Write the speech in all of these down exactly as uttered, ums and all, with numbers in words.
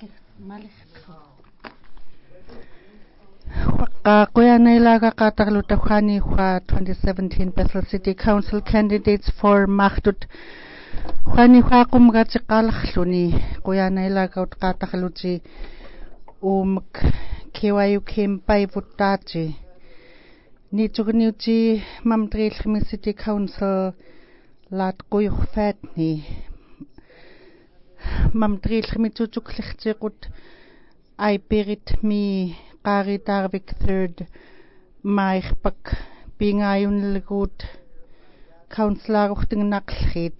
Kuyanailaga Katarlutahani Hua twenty seventeen Bethel City Council candidates for Mahdut Hani Hua Kumgachikalhluni Kuyanailaga Katarluchi Um Kiwayukim Paivutachi Nitugniuchi Mamdril City Council Lat Kuyuh Fatni Mamdril Mituchuklichtikut I Pirit mi Qari Tarvik third Maihpak Pingayun Ligut Councilor Uchting Naklhid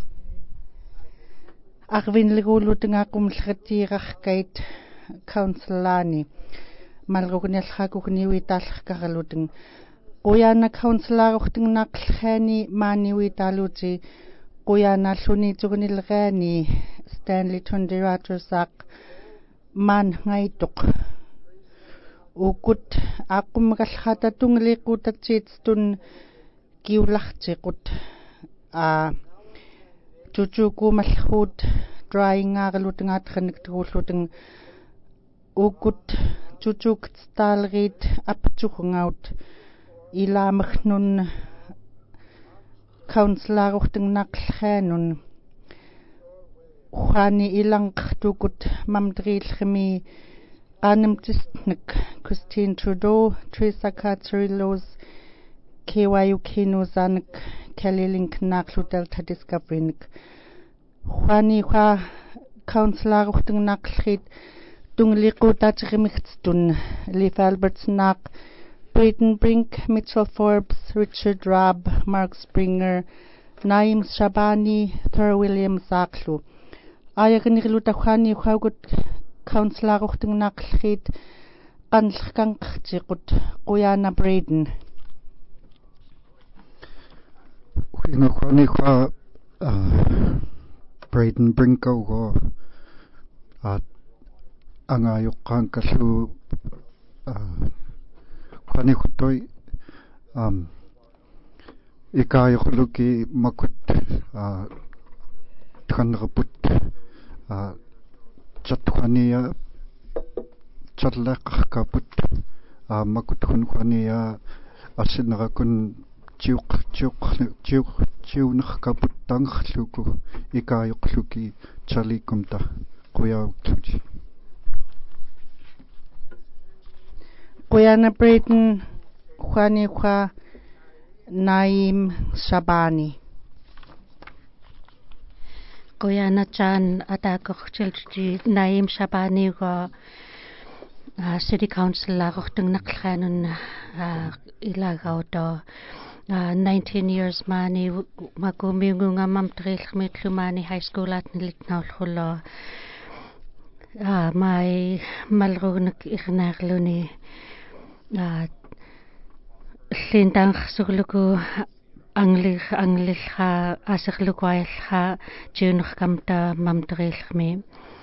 Arvin Ligulutingakum Lretirach Gate Councilani Malrugnel Hagugni Wital Karaluting Guyana Councilor Uchting Naklhani Mani Witaluti Guyana Luni Tugunil Rani Stanley Tundiratursak Man Ngaituk Ukut akum galhata tunglikut at chitstun kiulachtikut a chuchuku malhut drying agaluting at khanigtuluting ukut chuchuk stalrit apchukung out ila machnun councilor uchting naklhanun Khani ilang tukut mamdril khmi Anem Tistnik, Christine Trudeau, Teresa Katsurilos, K Y U K Nuzanik, Kelly Link Naklu Delta Discoverynik, Juani Hua, Councilor Uchtung Naklhit, Dungliku Tatrimichtsdun, Leif Alberts Nak, Brayden Brink, Mitchell Forbes, Richard Rabb, Mark Springer, Naim Shabani, Thur Williams Aklu. Ayaganilu Tahani Huagut. Councilor Uchting Naklhid Kanlkanchikut Guyana Brayden Wingakwani kwa Brayden Brinko go at Angayukan Kasu Kwani Kutoy um Ikayukuluki Makut Tanraput uh Chatwania Chatlak Kaput Makutun Kwania Asinrakun Juk Juk Juk Junach Kaput Tangluku Ikayukluki Chalikumta Kuya Kluji Guyana Brayden Kwani Kwa Naim Shabani Guyana Chan Atakoch Chilchi Naim Shabani go City Council Uchtung Naklhanun Ilagauto nineteen years mani Magumigunga Mamtril Mitlumani High School at Nilitnaulo my Malrunik Ignagluni Lintang Sugluku Anglich Anglich ha Asirluquail ha Junach Kamta Mamdril me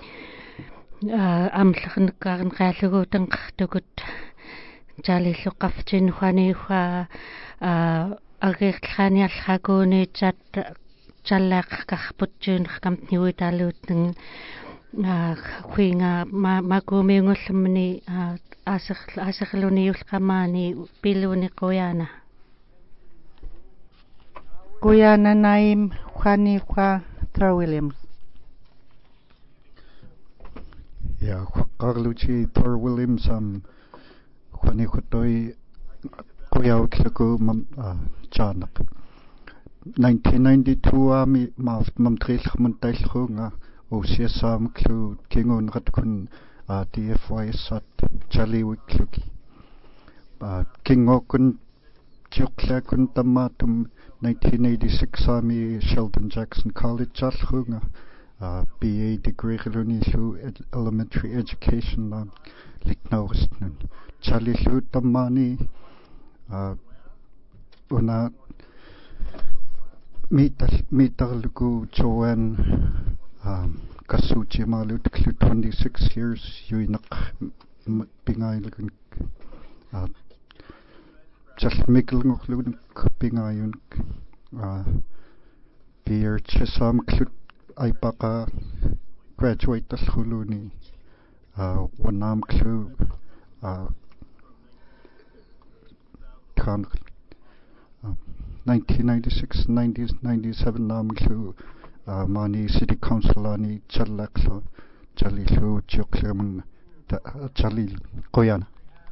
Amlchen Garn Ralugutan Tugut Jali Lukafjin Juaniwa Agir Khanial Haguni Chat Jalak Kahputjun Kampni Witalutin Quinga Magumingulmini Asirluni Ulkamani Biluni Guyana Guyana Naim Juani Kwa Thur Williams. Yeah, Carlucci Thur Williams um Juani Kutoy Kuya Klaku Mam Chanak. nineteen ninety-two Ami Maft Mamtril Muntailhunga Osiasam Klu Kingun Ratkun D F Y Sat Charlie Wikluki. Kingokun Chuklakun Tamatum nineteen eighty-six Ami Sheldon Jackson College Jalhunga B A degree Luni Lu Elementary Education Lan Liknaustnun Charlie Lu Tamani Una Mital Mitalgu Joanne Kasuchi Malut Klu twenty-six years Yuinak Pingailgun Just Mikkelung Lun Pingayun Beer Chisam Klut Aipaka graduate Huluni uh, Wanam Klu, uh, Khan, uh, nineteen ninety-six, nineties, ninety-seven Nam Klu, uh, Mani City Council Ani Chalaklo, Chalilu, Chokleman, Chalil, Koyana.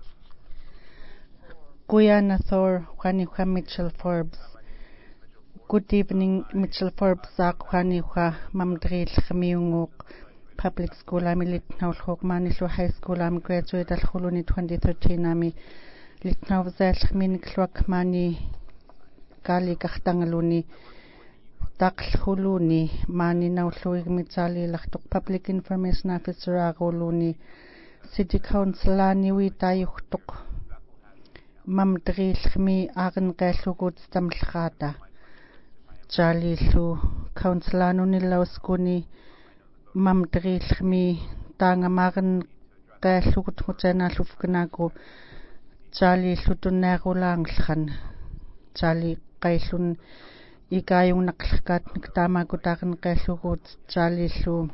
Guyana Thor, Juaniwa Mitchell Forbes. Good evening, Mitchell Forbes, Juaniwa Mamdril Khamiunguk, Public School Ami Litnau Hokmanilu High School Ami graduate Al Huluni twenty thirteen Ami Litnau Zel Minikluak Mani Gali Gachtangaluni Dakl Huluni Mani Nautluig Mitzali Lachtuk Public Information Officer Agoluni City Council Ani Witayuktuk Mamdril Khmi Agan Galugut Stamlkhata Jalilu Councilano Nilauskuni Mamdril Khmi Tanga Magan Galugut Mutena Lufganago Jalilu Tunagulanglhan Jali Gailun Igayung Naklakat Niktamagudagan Galugut Jalilu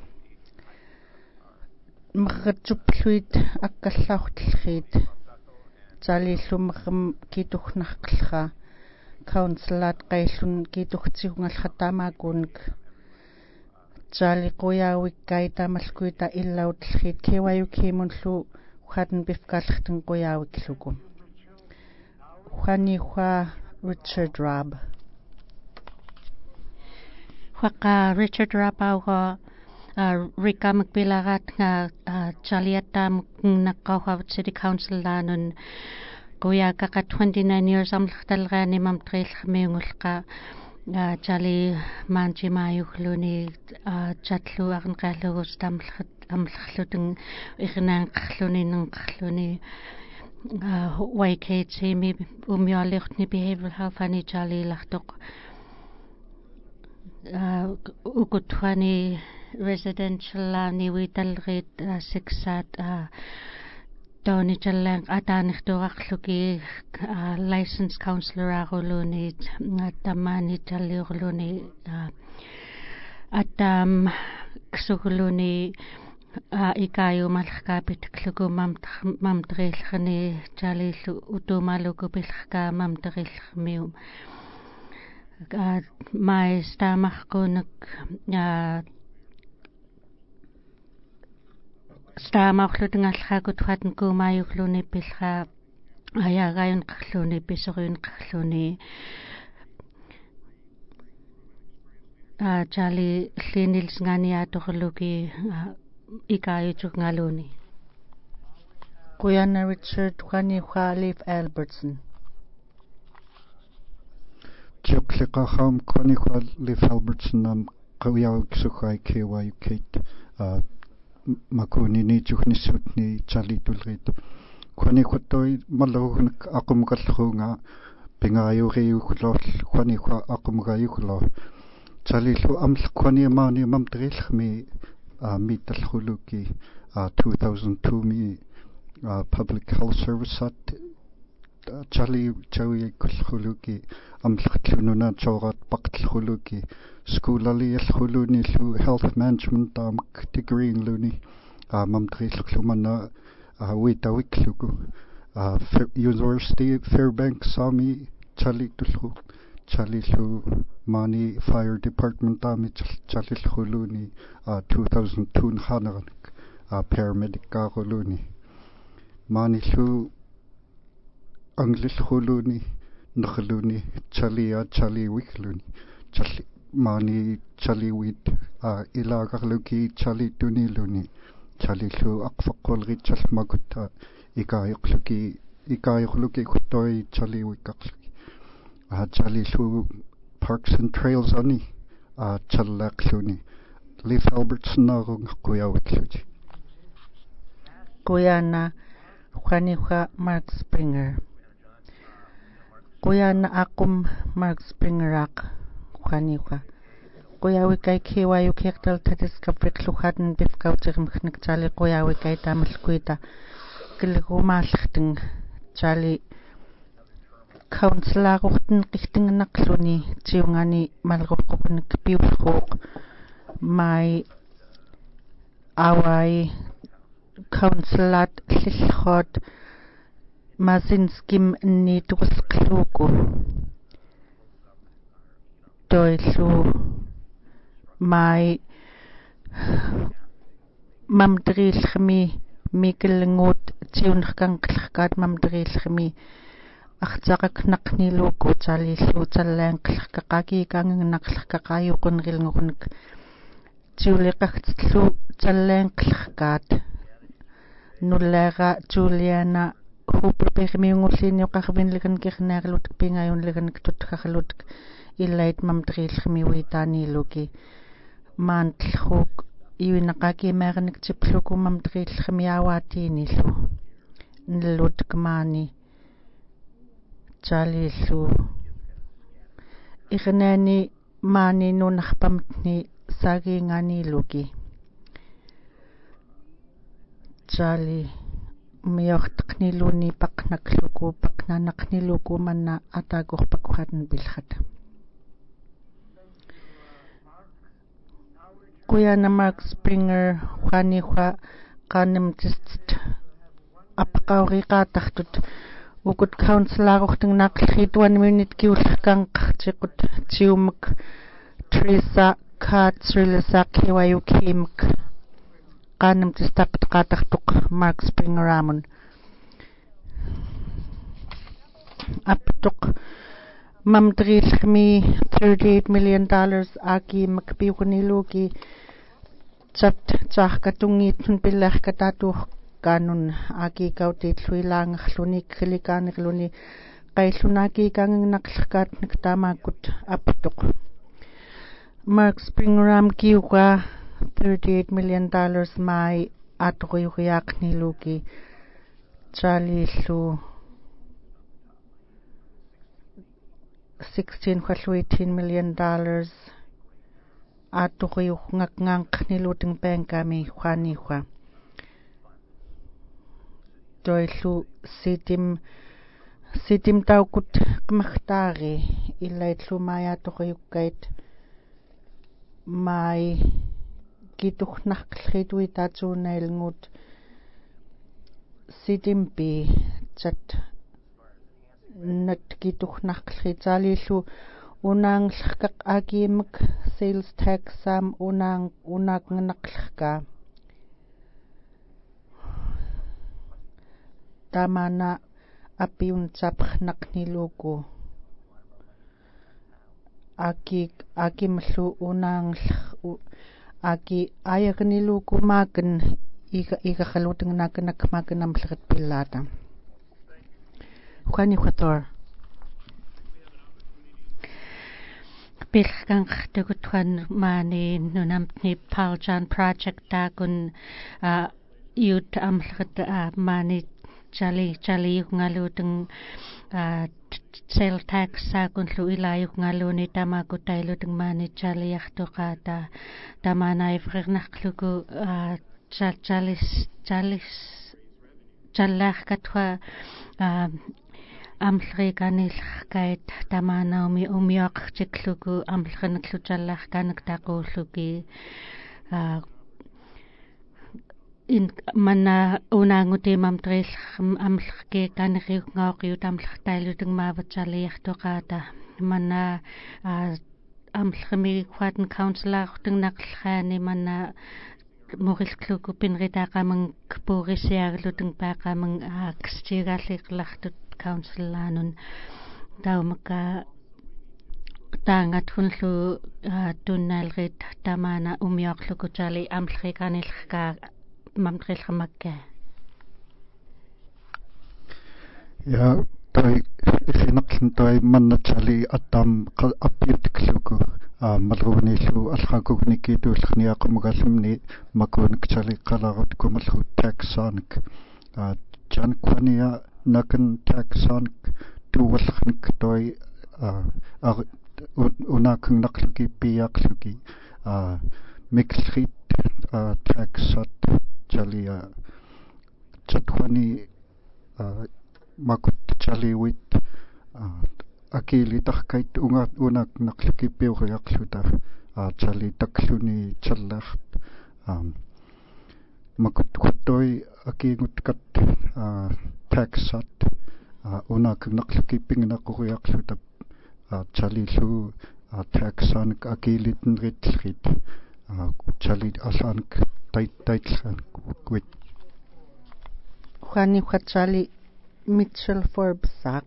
Mrjupluit Akallahutlhid Jalilu Mrm Kituhnakha Councilat Gailun Kituhtsigungalhatamagunk Jali Koyawi Gaita Malkuita Illautlhid Kewayuki Munlu Haden Bifkalchten Koyawik Lugu Juaniwa Richard Rabb Waka Richard Rabb Auga Rika Mcbilagat nga Jaliata Mnakawa City Council Lanun Goya Kaka twenty-nine years Amlchtalgani Mamtril Khmiungulka Jali Manji Mayukluni Jatlu Arn Kalugus Damlchat Amlchluting Ignan Khluni Nung Khluni Y K T mi Umyalichtni Behavioral Health Ani Jali Lachtok Ukutwani residential Ani Witalrit Sixat Tony Chalang Atanich Dorakluki licensed councillor Agoluni Tamani Talioluni Atam Xuguluni Ikayu Malkapit Klugu Mamdril Khani Jali Utumaluku Bilka Mamdril Mium My Stamachkunuk Stamachluting Alhagut Hatten Kumayukluni Pilha Ayagayan Kluni Pisorin Kluni Jali Linils Ngania Tohluki Ikayu Ngaluni Guyana Richard Juaniwa Leif Albertson Joklika Ham Juaniwa Leif Albertson Nam Kawiyawik Sukai Kewayu Kate Makuni ni Juhnisut ni Jali Tulrit Juaniwa Toy Malahunak Akum Galhunga Pingayu Reuklol Juaniwa Akum Gayuklo Jali Lu Aml Juani Mani Mamdril mi Meet Al Huluki two thousand two mi Public Health Service at Jali Jawi Huluki Amlununa Jorat Bakl Huluki School Ali Al Huluni Lu Health Management Am Degree in Luni Mamdril Lumana Wita Wiklugu University Fairbanks Sami Jali Dulu Jali Lu Mani Fire Department Ami Jali Huluni two thousand two Hanarak Paramedic Garoluni Mani Lu Anglish Huluni Nakhaluni Jali Jali Wikluni Jali Mani Jali Wit Ilagarluki Jali Duniluni Jali Lu Akfakolri Jal Maguta Ikayukluki Ikayukluki Kutoi Jali Wikakluki Jali Lu Parks and Trails Ani Chalakluni Leif Albertson Narung Kuyawikluji Guyana Juaniwa Mark Springer Guyana Akum Mark Springerak Juaniwa Guyawikai Kiwayu Kirtal Tadiska Vikluhaden Bifkautim Jali Guyawikai Tamilquita Gilgumalchting Jali Councillor Ruchten Richting Nakluni Tiungani Malrokun Piuhok My Awai councilat llillhod Mazinskim ni tuqsqluku doillu mai mamdrilkhmi mikelngut tiunrkanqlqat mamdrilkhmi aqtaqak naqniluku talillu tallanqlqaqaki kangnaqlqaqayuqunrilngurunik tiuliqaqtlu tallanqlqat nullaga Juliana hupperpegmiungulliniuqarvinligan kirnaarlut pingayunligan tutqarlut illait mamdrilkhmi uitaniluki maantlhuk iwinaqaki meernik tipluku mamdrilkhmi awatiinillu nillut kmaani Jalillu ignani maani nunarpamtni saginganiluki Jali miortqniluni paqnaqluku paqnanaqniluku manna atagorpaqquatan bilhat Kuyana Mark Springer Juanihua qanemtist apqauriqatartut ukut councilorortung naqlrit one minute kiulqanqartiqut tiumak Teresa Katsrilasaqhiwayukhimak qanemtist aptqatartuq Mark Springer amun aptuq mamdrilkhmi thirty-eight million dollars aki makpiuqniluki chat chahkatungitun pillarkatatuq kanun aki kautitluilaangerluni krilikaanirluni qaillunaki kangnaqlqat niktamakut aptuq Mark Springram kiuqa thirty-eight million dollars mai atuquyuqiaqniluki Jalillu sixteen to eighteen million dollars atuquyuqngaqnganqniluting penkami Juanihua doillu sitim sitim taukut qmaqtaari illaitlu mayatuquyukkait mai kituqnaqlrituitatuunailngut sitimpi chat nat kituqnaqlritalillu unaanglqaq akimak sales tax sam unang unaqnaqlqa tamana apiun chapqnaqniluku aki akimlu unang aki ayaqniluku makan ika ika khaluteng naknak makan amlqat pillata Juani Juator Pilqanqtugutuan maani nunamtni Paljan project takun youth amlqat maani Jali Jali ngaluteng sale tax sakun lu ilayuk ngaluni tamakutailuteng mani Jali yaqtuqata tamana ifrirnaqluku jalis jalis jallaqatwa amlriqanilqait tamana umi umiaqchikluku amlqanaklu jallaqkanak taqulluki in mana unanguti mamtril amlqki kanriu ngauqiu tamlqtailutung mavatjaliartoqata mana amlqmi quaten councilortung naqlqani mana morilkluku pinritaqamang kpurisiarlutung paqamang kstigalliqlartut councilanun taumaka taangatunlu tunnalrit tamana umiaqluku jali amlqiqanilqa mamtrilqamakke ja toi sinaqlin toi mannatali attam appiutikluku malruunillu allaquknikituullerniaqumugallumni makuunikchali qalarut kumallu taxanik janquania nakan taxanik tuwallqnik toi unaqnaqluki piaqluki miklrit taxat Jalia Chatwani makut Chaliwit Akili Takait Ungat Unak Nakliki Piuriakluta Chali Takluni Chalacht Makut Kutoi akiingut kat taxat una knaqluki pingnaquriaqluta chalillu taxanik akilitn ritrit chalit asanik tait taitlan kwit Juani Huachali Mitchell Forbes sak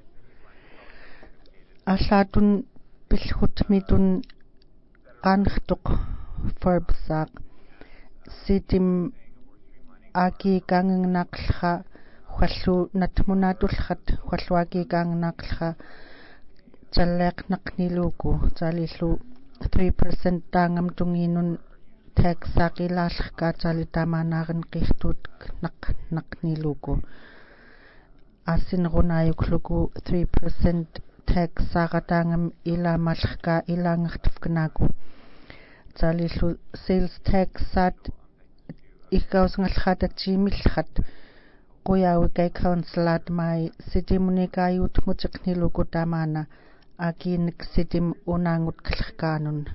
Asatun Bilhut mitun Kanchtuk Forbes sak Sitim Aki Gang Naklha Hualu Natmunatulhat Hualuaki Gang Naklha Jalek Nakniluku Jalilu three percent tangam tunginun tax sakilash ka jalitama narin kihtut nak nakniluku asin runayukluku three percent tax sakatangam ila malka ila nghtfknaku jalilu sales tax sat ikaus ngalkhata chimilkhat kuyawi kay councilad may city munikayut muchikniluku tamana Akin sitim unangut klkanun.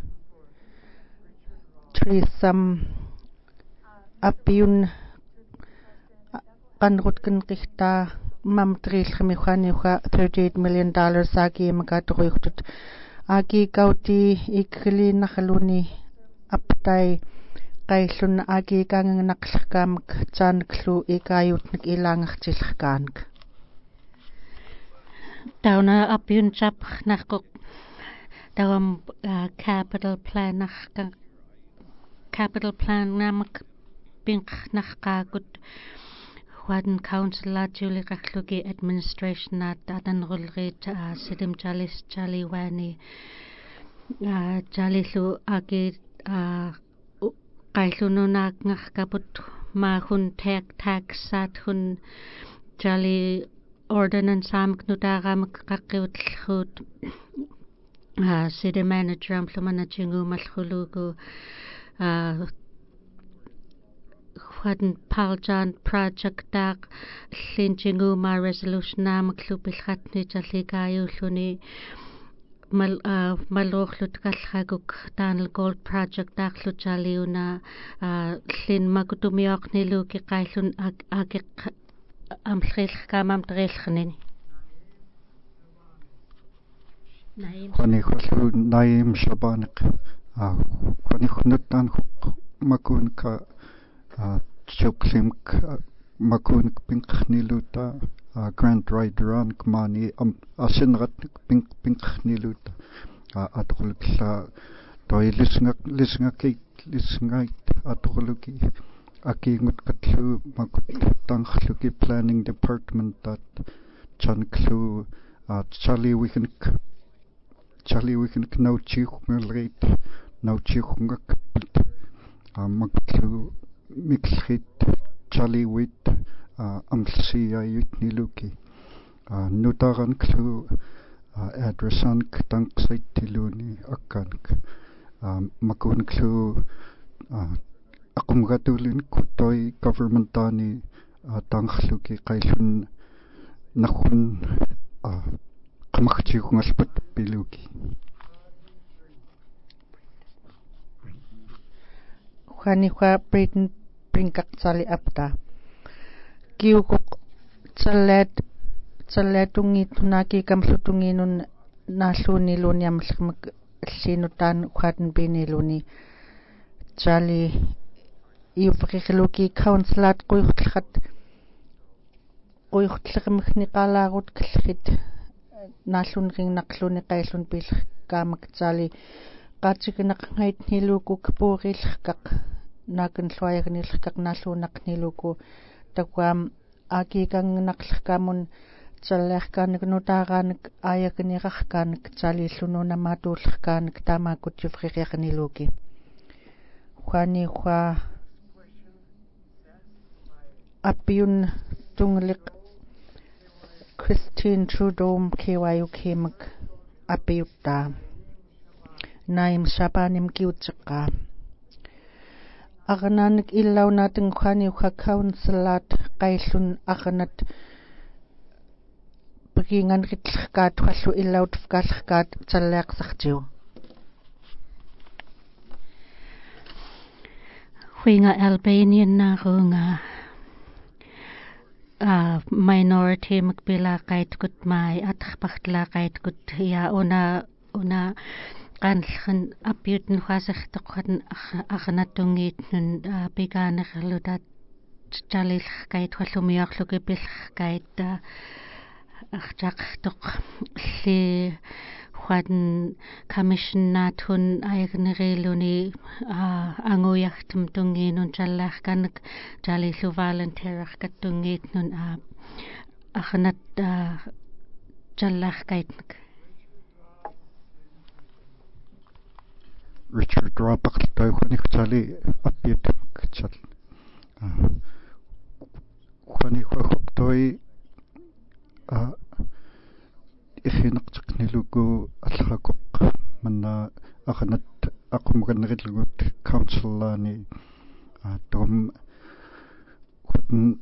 Trisam apiun kanrutkin kihta mam trilhmi khaniwa thirty-eight million dollars aki makatruhtut. Aki kauti ikli nakhaluni aptay kaislun aki kang naklkam chanklu ikayut nik ilangachilkank. Dauna apiun chap nakok dawam capital plan nak capital plan namak pink nakakut wadn council la Julie Kaklugi administration at adan rolrit sidim jalis jaliwani jalisu agi kailununak ngakaput mahun tek tax sat hun jali ordinance amk nutaram kakiutlhut city manager am plumana chingu malkhulugu khwadn paljan project dak linchingu ma resolution am klupilkhatni jalligayu luni mal malrokhlut kalkhaguk tanal gold project dak lujaliuna lin makutumiokni luki qailun ag am khilkh kamam trilkhnin Khani khlu naim shabanik khani khnutan makun ka chuklimk makun pinkniluta Grand Rideran kmani asinrat pink pinkniluta atkhulkla toilisngak lisngak lisngait atkhuluki Akingut katlu makut tangkhluki planning department that chanklu Charlie weekend Charlie weekend no chikhngret no chikhngak maklu mixhit Charlie wit amlsia yutniluki nutaran klu addressan tanksait tiluni akkank makun klu Akumgatulin kutoi governmentani tangkhluki qailun nakhun qamakhchikungalpat piluki Khaniwa Britain Prinkak Sali Apta Kiukuk Chalet Chaletungi tunaki kamsutunginun nasluni luniam sinutan khwadn biniluni Chali Ivrikhluki councilat quyutlkhat quyutlkhmkhni qalaagut klkhit naalun ring naqluni qailun bil kaamak chali qaatsiknaq ngaitniluku kpuurilkaq nakan lhuayagnilkaq naalunaqniluku takwam akikang naqlkamun challerkanik nutaaraanik ayaknirarkaanik chali llununa maatuullkaanik taamakut yufriqyaqniluki Juani Hua Apiun Tunglik Christine Trudeau K Y U K Mak Apiutta Naim Shabanim Kiutchaka Agananik illaw natin Juani Hua Councilat Qailun Aganat Pagingan Ritlkat Hualu illaw Tfkalkat Challeq Sakjiw Huinga Albanian na runga uh, minority magpilaqait kut mai atqpartlaqait kut ya una una qanllerin appiuten huasertoqan arnatungit nun piganerlutat chalilqait wallumiorluki pilqait arjaqtoq li huan commissionatun aigneriiluni anguyartum tungiinun challarkanak chalilu volunteerarkattungiitnun arnat challarkaitnak Richard Robert tauhanik chali appiutak chal huani huahuktoi ихинеқтеқнилуку аллақоқ манна арнат ақумганериллугут councillani том хутн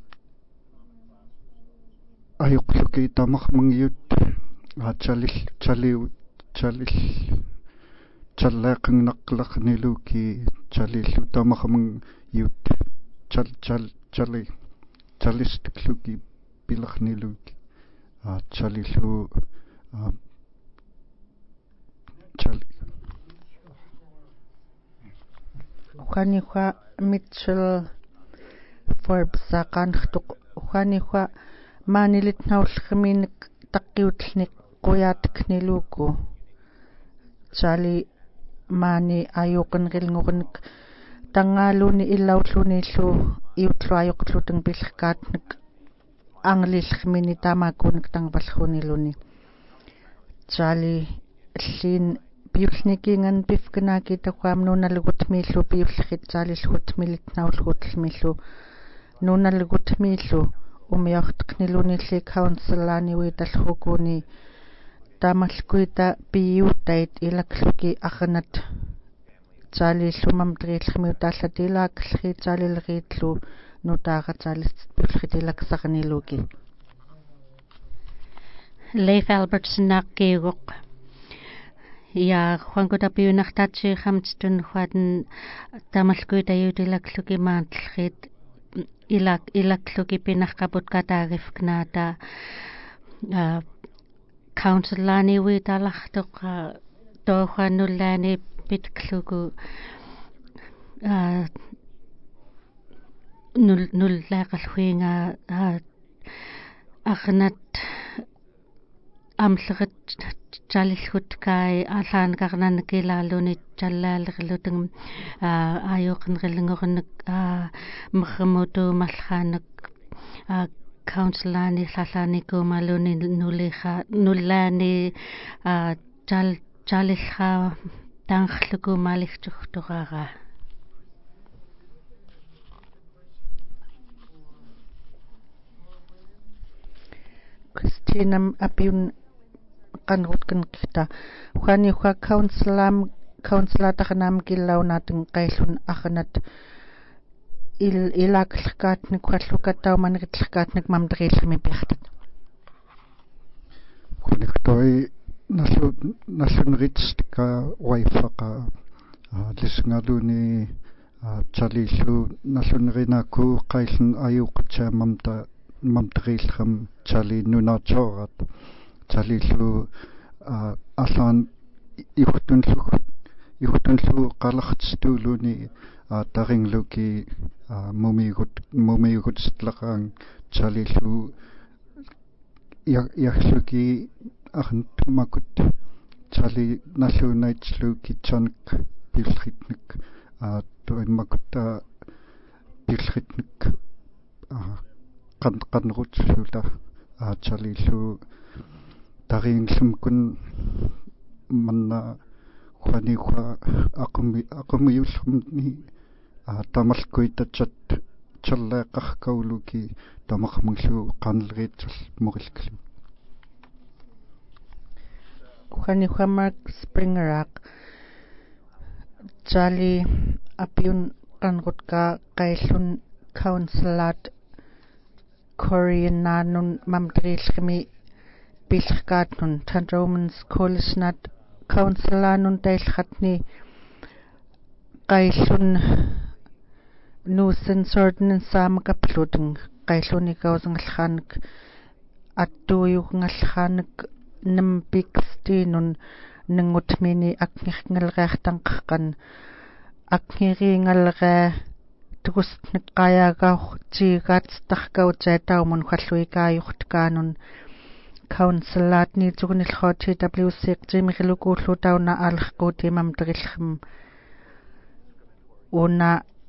аюқлуки тамармангиут аачалил чалиу чалил чаллаақингнаққлақнилуки чалиллу тамарман ют чал чал чали чалистклуки пиларнилуки аачалиллу Charlie. Juanihua Mitchell Forbes saqanxtuq Juanihua maanilit naullerminik taqqiutlnik quyaatqniluuku Charlie maani ayuqinrilngornik tangaaluuni illaulluniillu iutluayoqluteng pilqaatnik anglillermini taamaakuunik tangpallruuniluni Charlie Lin biulnikingan pifkanaaki taquam nuunalugutmiillu biullrit Charlie-llut naullutlmillu nuunalugutmiillu umiorteqnilunilli councillani uitallrukuuni taamalkuita piuutait ilakluki arnat Charlie-llumam triillermiu taallatilaakallri Charlie-lriitlu nutaaqa Charlie biullrit ilaksarniluki Leif Albertson naqqiugoq ja huanqutapiunartaatsi xamtstun huaten tamalkuitayutilakluki maantlrit ilak ilakluki pinarqaput kataagifknaata councillani uitalartoq toohuannullaani pitkluku nul nullaaqalhuinga arnat amllerit chalillutkai allaanqarnanakilaaluni challaalerluteng aayuqinrillingornik mermutuumalllaanak councillani llallaanikkuumaluni nuliqa nullaani chal chalillaa taangerlukuumaaliqturtuqaraa Christina apiun qanrutkan kita huani hua councillam councilataxanam killaunateng qaillun arnat il ilaklqaatnik huallukataumaneritlqaatnik mamderiillami piartat Kuniktoi nalu nallunritstika waifaqa lisngaluni chalillu nallunrinaku qaillun ayuqchaamamta mamderiillram chali nunaatorat Charlie-llu allaan iuhtunlu iuhtunlu qalartstuuluni taringluki mumigut mumiigutstlaqaang Charlie-llu iarluki arntumakut Charlie nalluunaitsluki chanak pilritnik tuimmakutta pilritnik qan qanrutsluula Charlie-llu taringllumkun manna huani hua aqumi aqumiullumni tamalkuitachat challaaqarkauluki tamarmunglu qanlriitsall murilklu huani hua Mark Springeraq Charlie apiun qanrutka qaillun councillat Koreananun mamderiillami pilqaatnun Tandomans Coalitionat councillanun taillqatni qaillun nuisance ordinance saamakappluteng qailluni kausngalkhaanak attuuyugngalkhaanak nam bixtinun nangutmini akngirngalreartanqaqqan akngiriingalrea tukusneqqayaagauq tiigaattarkautsataumun khalluikaajortkaanun councilaat niitugunillua T W C tiimirilukuullu aalerquutimam terillum una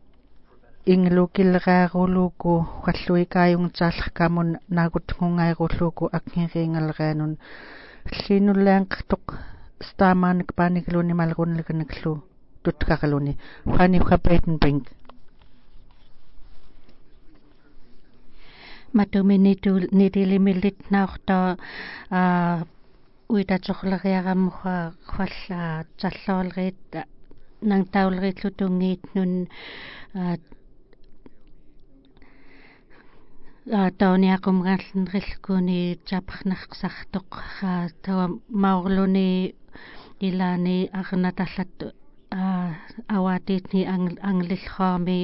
inglukilrearuluku khalluikaajungtaallerkamun naagutngungairuulluku akngiriingalreanun llинуллаанqartuq staamaanik paanigluni malrunilganaklu tutkaraluni hani khapaiten bank matuminitu nitilimillit naorta a uitatsorleriarammuha khalla talloolriit nang taulriitlutungiitnun a tauniaqumgaallnerillkuni taparnersartoq tawa maurluni ilani arnatallat awatiitni anglillraami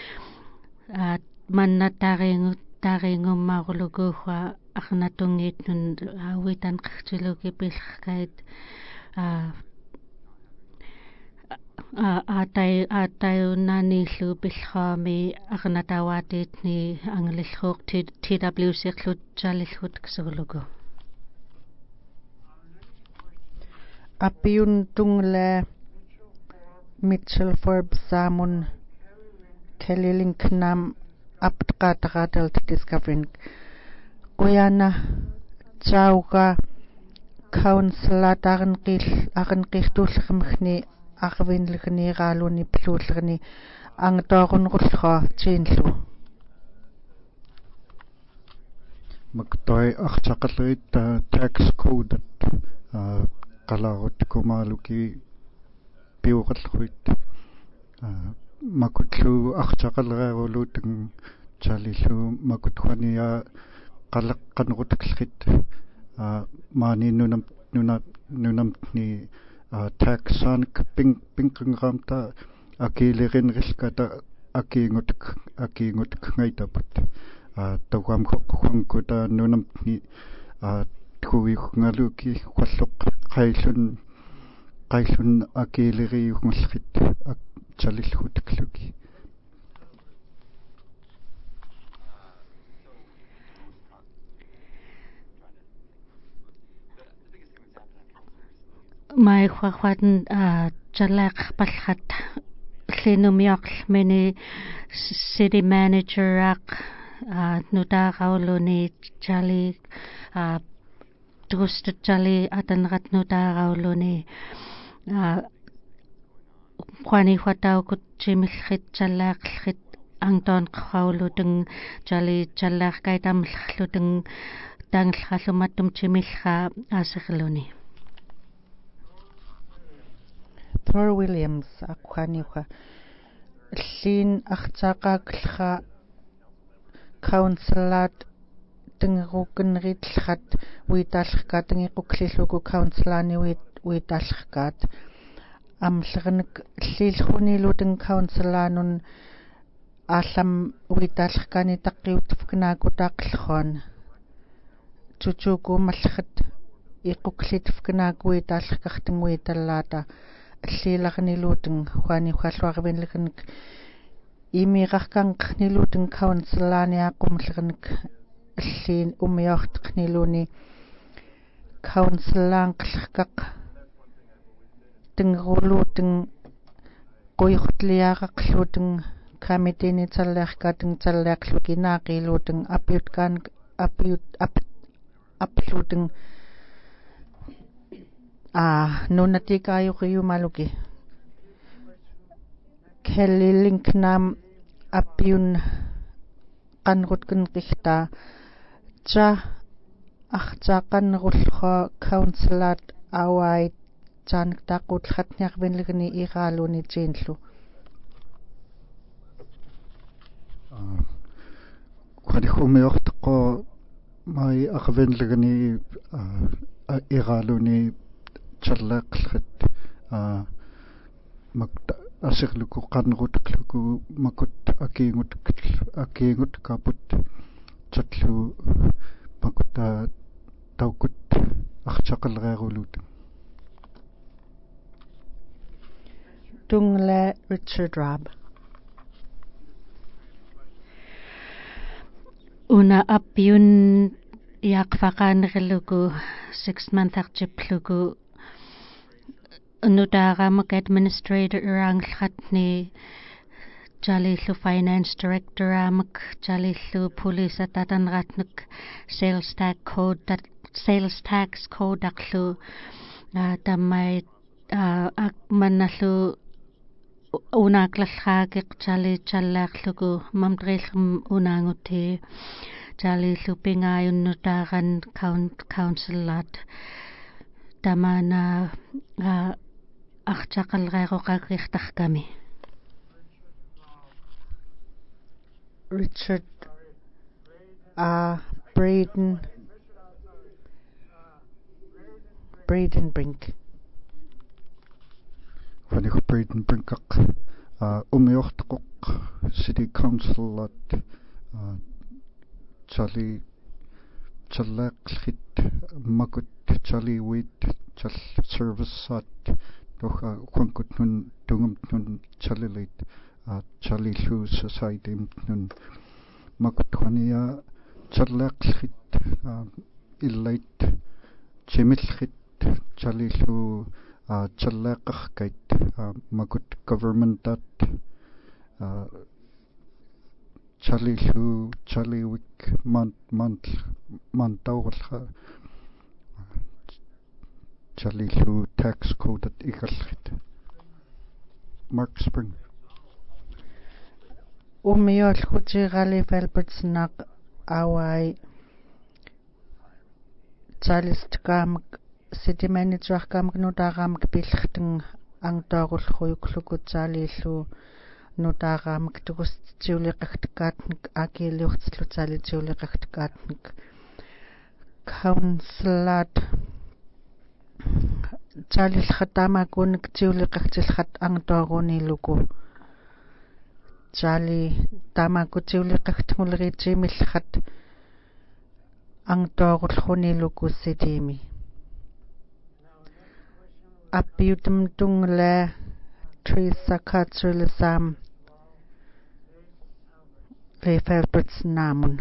mannataringut taringummaarluguuwa arnatungiitnun uitanqartiluki pillerkait atai atayunnaaniillu pillraami arnatawaatiitni anglillruuq T W C-rlut jalillut ksugulugu apiun tungla Mitchell Forbes saamun Kelilinknam aptqaataqaatalt discovering quyana tsauga councilat arenqil arenqirtuullermigni arvinlgniiraaluni pluullerni angtoorunrullra tiinlu maktoi artaqallerit tax code qalarut kumaaluki piuqallruit makutlu artaqalleruuluteng talillu makutkhania qallaqqanrutaklit maani nunam nuna nunamni taxanik ping pingqinramta akiilerinrilkata akiingutak akiingutak ngaitaput tawam khokhunkuta nunamni tuigngaluki qalluq qaillun qaillun akiileriugngallit talillutakluki mai khwakhwaten a chalaq palkhat llinumiaql mini city manager aq nutaaqauluni chali a trust chali atanrat nutaaqauluni a khwani khwataukut chimilkhit chalaaqlkhit angton qhauluteng chali chalaaqkaitamlluteng tanglhallumattum chimilkha aserluni Thor Williams akhaniwa llin artaqaqlra councilat tengerukenritlhat uitallrkat tengequklilluku councilani uitallrkat amllernek llilkhuniluten councilanun allam uitallrkani taqqiutfknaakutaaqlluan tutuku mallkhat iquklitfknaaku uitallrkartenguitallaata llilaqniluten huani khalluarvinleknek imiqarkanqniluten councilaniaqumllernek llin umiortqniluni councilaanqllerkaq tengeruluten qoyurtliaqaqluten kamitini tallerkaten tallerklukinaaqiluten apiutkan apiut ap apluten ah nunatikayuqiyumaluki Kelilinknam apiun qanrutkenqigta cha artaqanrullra councilat await taanik taqutllatniarvinlegni iraaluni tiinlu qadihumiorteqo mai arvinlegni iraaluni challaqllet makta asirluku qanrutakluku makut akiingut akiingut kaput chatlu makuta taukut archaqalreeruluut Tungle Richard Robb. Una apyun yaqfaqaanerilugu six month archiplugu nutaaramak administrator iranglratni jalillu finance director amak jalillu police atatanratnak sales tax code that sales tax code aqlu tamai ak manallu unaaklallraagiq jali jallaarlugu mamtrilum unaanguti jalillu pingaayunnutaaran councillat tamana archaqalreeroqagriirtarkami. Richard uh, Braden Braden Brink. Wanneer Braden Brinkak uh, umiortaqoq City Council at uh, Charlie Chalaaqllit makut Charlie Wait Chal service at doch kwankut nun dungum nun Charlie uh, Charlie Lu Society nun makut khania Chalaaqllit uh, illait Chimillit Charlie Lu Uh, Chalaaqarkait uh, makut government at uh, Chalillu Chaliwik mant mant mantawalha Chalillu tax code at igallit. Mark Spring. Umiol hutigali felbetsnak awai Chalist kamak City manager kamak nutaaramik pillerteng angtaarulruyukluku Chalillu nutaaramik tugustiuliqartikaatnik akiiliurtlu Chalitiuliqartikaatnik councillat Chalilqatamakunik tiuliqartilqat angtaaruniluku Chali tamakutiuliqartnguleritimillqat angtaarulruniluku Citimi Appiutum tungle Teresa Katsulisam Refelbrits namun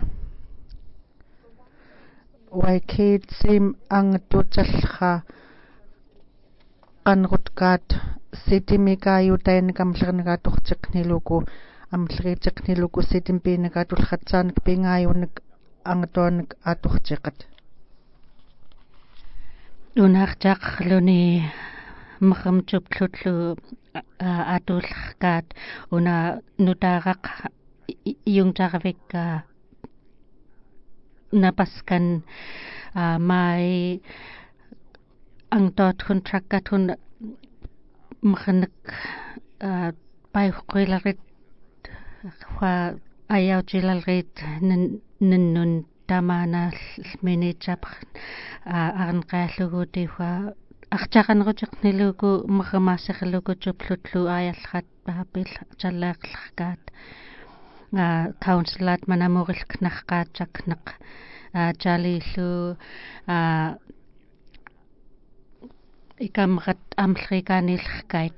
Waikeid sim ang tuchalha qanrutkaat Sitimikayutain kamlernagaturtiqniluku amlriitiqniluku Sitimpiinagaatulqatsaanik pingaayunik angtuanik aturtiqat Unartaqluni maqamtuplutlu atulqaat una nutaaraq iungtarvikka napaskan mai angtot kontrakatun maqanak paiqqilarit wa ayautilalrit nannun tamana minitap arnqaalluguti wa archaqanrutiqnilugu maqamaasserlugu tuplutlu ayallrat paapil challaaqlarkaat a councillat manamurilknarqaataqnaq a jalillu a ikamrat amlrikaanillerkait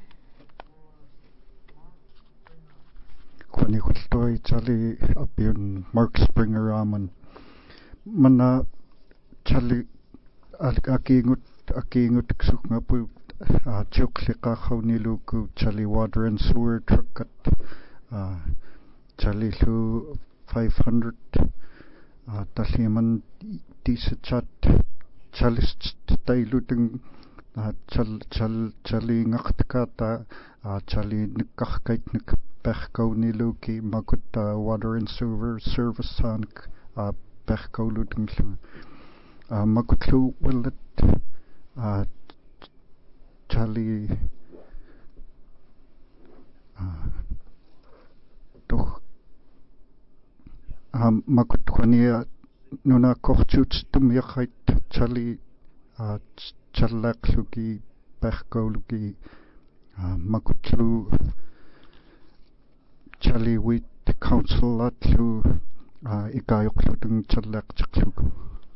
Kwani kultoi Charlie apiun Mark Springer aman mana Charlie akiingut akiingut ksukngapu uh, chukliqaaqauniluku Charlie water and sewer truck at uh, Charlie lu five hundred uh, taliman tisachat Charlie tailuteng uh, chal chal Charlie ngaqtkata uh, Charlie nikkarkait nik Perkauniluki makuta water and sewer service sank uh, perkaulutenglu uh, makutlu willet uh, Charlie uh, doch um, makutwania nuna korchuts tumyaqait Charlie uh, challaqluki perkauluki uh, makutlu Charlie Wheat Council atlu а икаёқлутун терлаақтиқлугу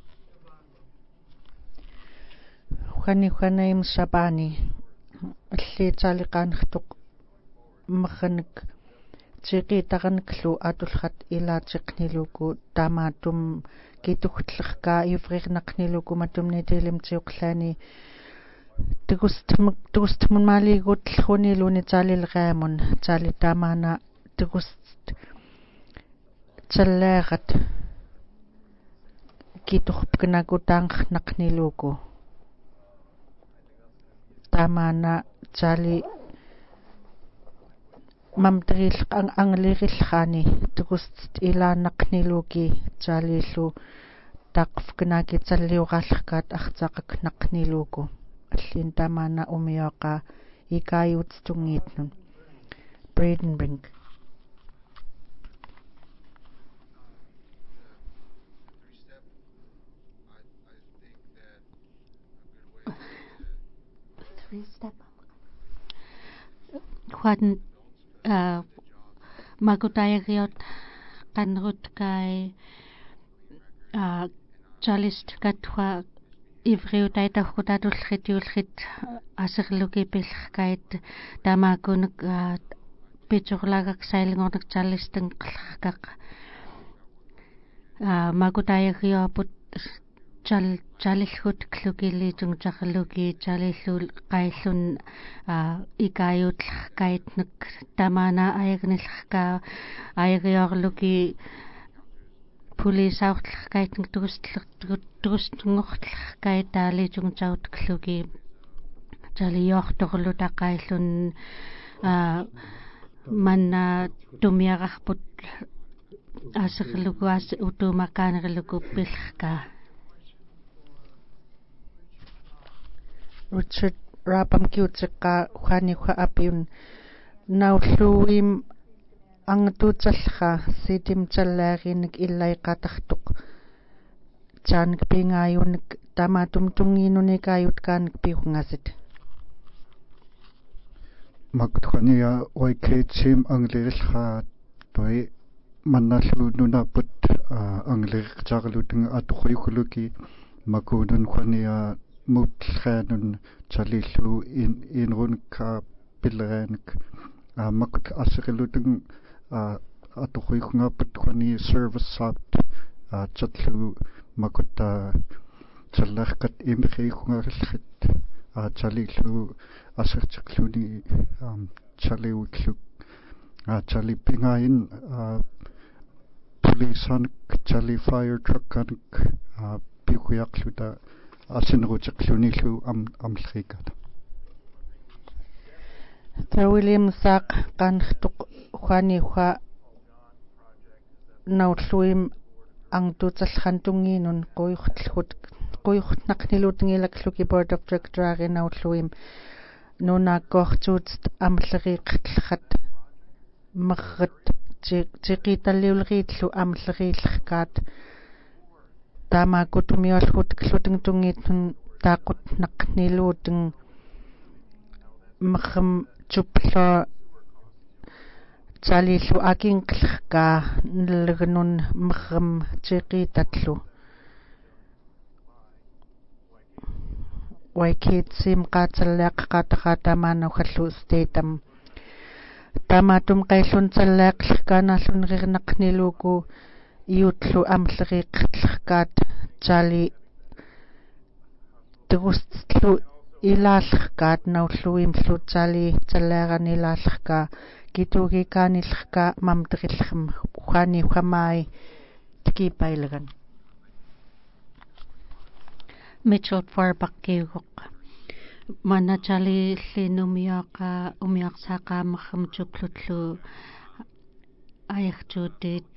хани ханаим сапани аллиитаалиқаанертоқ маханик тиқитараниклу атулхат илаатеқнилуку таамаатум китугтлеркаа иврирнақнилуку матумни тилим тиоқлаани тигустмак тигустмун маалигут лхунилуни таалилераамун таали таамаана тигуст таллаагат киторпкнаку таангнақнилуку таамаана таали мамтрил англириллаани тигуст илааннақнилуки таалииллу таақфкнаки таллиурааллеркаат артаақакнақнилуку аллин таамаана умиоқа икааюутстунгиитнун Bradenbrink three step Juan uh magutayariot kanrut kai uh chalist katwa ивриутайтархутатуллрит юуллрит асерлуки пиллеркайт тамаакунак питсорлагак сайлингорнак чаллистэн qallаркақ а магутаяриуапут чал чалиллгут клукилиитун чарлуки чалиллуул қаиллун а икааюутлеркаитнак тамаана аягниллеркаа аягиорлуки пулисаортлеркаитнак тугустлер тугустунгортлеркаит таалиитунгтаутклуги талиорторлу тақаиллун а манна тумиарарпут асерлугуас утумакаанерилуку пиллеркаа Richard Rapam kiutsekka khanikhwa apiun naulluim angtutsallra sitim tsallaarinik illaiqatartuq taanik pingaayunik tamatum tungiinunikayut kaanik piungasit Magtkhania oikeetsim anglirillra toi mannallu nunaput anglirtarlutung atuquyukuluki makunun khania mutlhanun chalillu in inrunka pilleranik makut asrillutung atuquyukungaput khani service sapt chatlu makuta challarkat imriikungarillrit chalillu asirtiqluni chaliukluk chalipingain policeanik chali fire truckanik piquyaqluta asinrutiqlunillu am amlrikat Ta William Saaq qanertuq khani kha naulluim angtutsallrantungiinun quyurtlhut quyurtnaqnilutngilakluki board of director naulluim nunaakkoortuut amlleriiqerlrat merret tiqitalliuleriillu amlleriillerkaat taamaakutumiollut klutungtungiitnun taaqutnaqniluuteng merrem tuplo talillu akinqlerkaa nillugnun merrem tiqiitallu waikitsim qaatallaaqaqaataqaatamaana ugallu statam tamatum qaillun tallaaqlerkaanallun rirnaqniluuku iutlu amlleriiqerlerkaat tali tugustlu ilaallerkaat naulluimlu tali tallaarani ilaallerkaa kituugikaanillerkaa mamterillerm khani khamai tikipailegan Mitchell Farbakkiugoq mana chali linumiaqa umiaqsaaqaamerram tuplutlu ayartuutit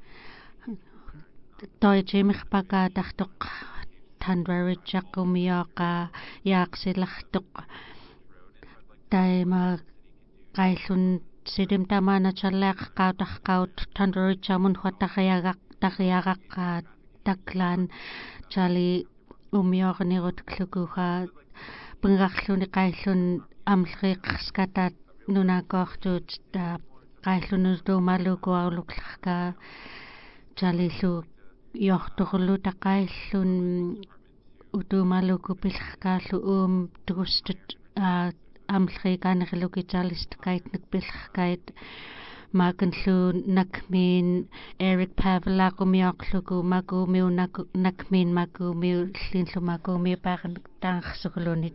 toitimirpakaatartoq tanraritsaqumiaqa yaaqsilartoq taima qaillun sidim tamaana challaaqaaqautarqaut tanraritsamun huatariagaq tariagaqqaa taklaan chali umiornirut klukuha pingarluni qaillun amlriiqerskataat nunaakoortuut ta qaillun tuumalukuarluklerkaa Chalilu yortorlu taqaillun utumaluku pilhkaallu um trustut amlriikaaneriluki charlistakait nakpilhkait makanlu nakmin Eric Pavlaqumiorluku makumiu nakmin makumiu llinlu makumiu paqan tanqsukulunit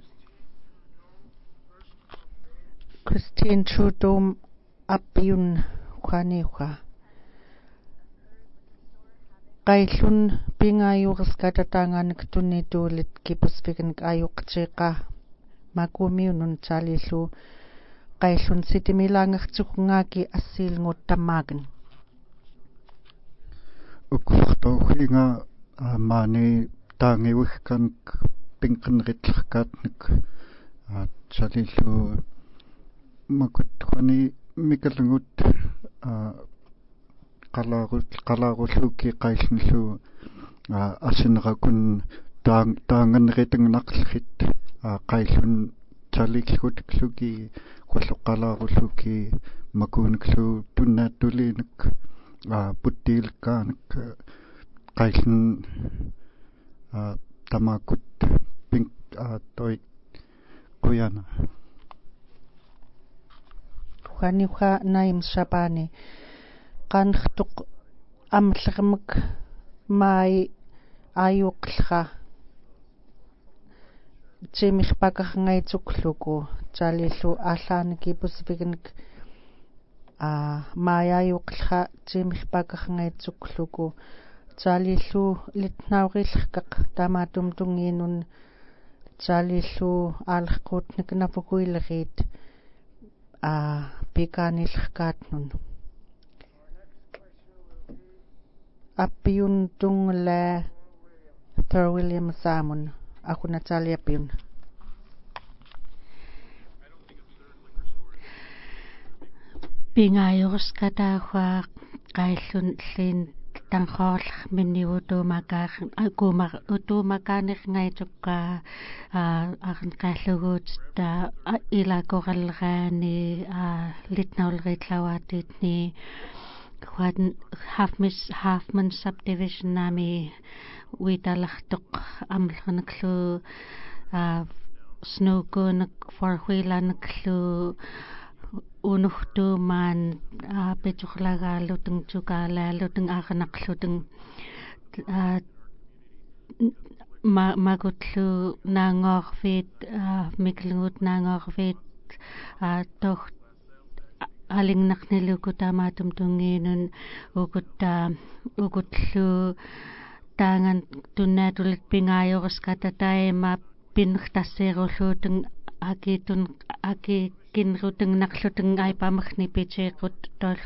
Christine Trudeau appiun Juaniuqa qaillun pingayuqskatatangaanik tunnituulit kipusviganik ayuqtiqa makumiunun chalilu qaillun sitimilaangertukungaaki assiilnguut tammaakan ukkortoughinga maani taangiwikkan pinqinritlerkaatnik chalilu makuttuani mikalungut qalaagut qalaarulluukki qaillunlu asinnerakun taang taanganritangnaqllit qaillun chaliklgutikluki qalloqalaarulluki makuuniklu tunnaattuliinik puttiilkaanik qaillun tamaakut pink toi quyana Juaniuqa naim Shabani qanrtuq amllermak mai ayuqlqa timilpaqarngaitsukluku chalilu aallaniki pusviganik a mai ayuqlqa timilpaqarngaitsukluku chalilu litnaurillqaq tamatumtungiinun chalilu aalqquutnik napukuilerit a pikaanillerkaatnun appiun tungla Sir William Samun akuna chaliappiun pingayuqskataaqua qaillun llin tanqoorl minniutuumakaar akuumar utuumakaanerngaitukka arn qallugut ta ilakoralraani litnaulritlawatitni Halfmis Halfman subdivision nami wiitalartoq amlernaklu snowkunak four-wheelernaklu unuhtuumaan piturlagaallutung tukaalaallutung arnaqlutung magutlu naangorvit miklungut naangorvit toh alingnerniluku tamaatumtungiinun ukutta ukutlu taangan tunnaatulit pingaayuruskatataima pinnertasseerulluutung akitun aki kinrutung naqlutung aipamerni picheequt tol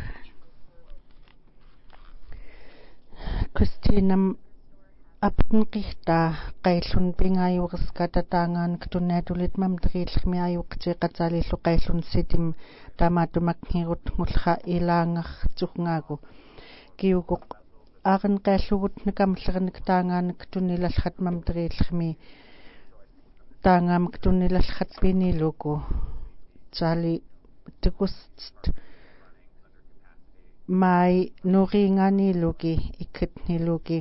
Christinam apnqihta qaillun pingaayuruskatataangaanik tunnaatulit mamteriillermi ayuqtiqatalilu qaillun sitim tamaatumakngirut ngulqa ilaangertuqngaagu kiukuq aqan qallugut nakamllernik taangaanik tunnilallat mamteriillermi taangaamak tunnilallat piniluku chali tikust mai nuringaniluki ikitniluki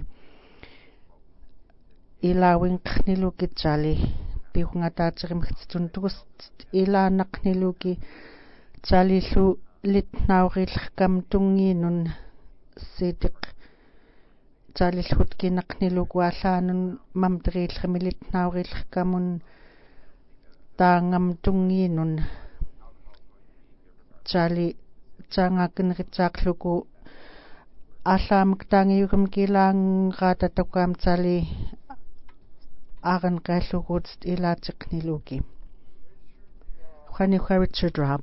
ilawinqniluki chali piungataaterimqtun tukust ilaanaqniluki chalilu litnaurillerkam tungiinun sitiq chalilhut kinaqniluku allaanun mamteriillermi litnaurillerkamun taangam tungiinun chali changakinritsaaqluku allaamak taangiyugam kilaangaatatakuam chali aqan qallugut ilaatiqniluki Juaniuqa Richard Robb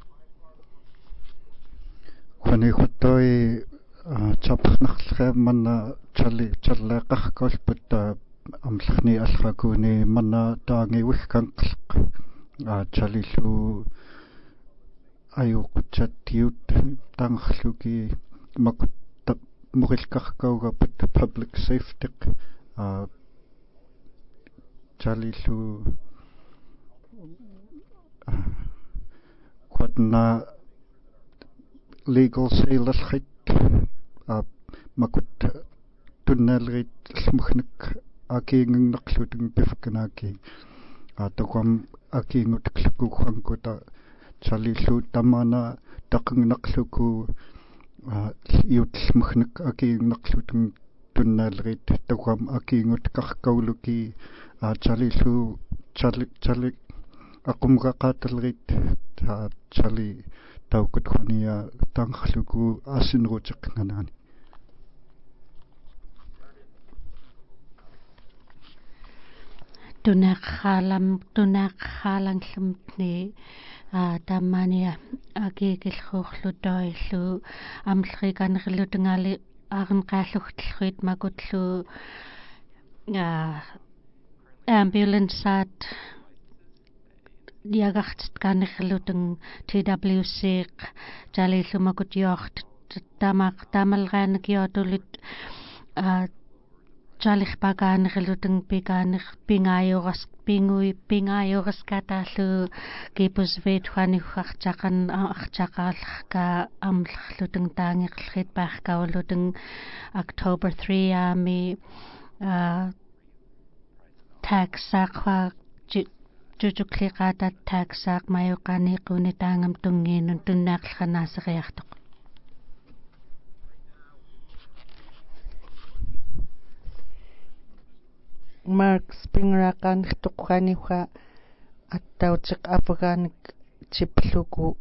Juaniuqtoi chapnaqlqa manna chali challaaqarkolput amllerni allrakuni manna taangiwikkanqleq chalilu ayuqutatiut tangerluki makut murilkarkaugaput public safety chalilu quadna legal sale alkhit makut tunnalrit smkhnak akiingnaqlutun pifkanaaki атакам акингут клукуанкута чалиллу тамана тақингнарлуку иутлмхнак акингнарлутун туннаалерит такам акингут каркаулуки а чалиллу чали чали акумгақаталерит та чали таукут хания танхлуку асинрутеқнганаани Tunaqhalam tunaqhalanglumtni tamania agigilhuurlutoillu amlriganerlutungali aarenqaalluglluit makutlu ambulanceat diagartit kanerlutun T W C jalillu makutiort tamaq tamalraanakiortulut Charlie Pagan reluteng pigan pingayoras pingui pingayoras katallu kipus vet khani kharchakan archakal ka amluteng tangirlit parka luteng October three ami taxak kha jujuklekata taxak mayokani qunitangam tungin tunnaqlhanaseriartoq Mark Springer kan tukani kha attautik afganik chipluku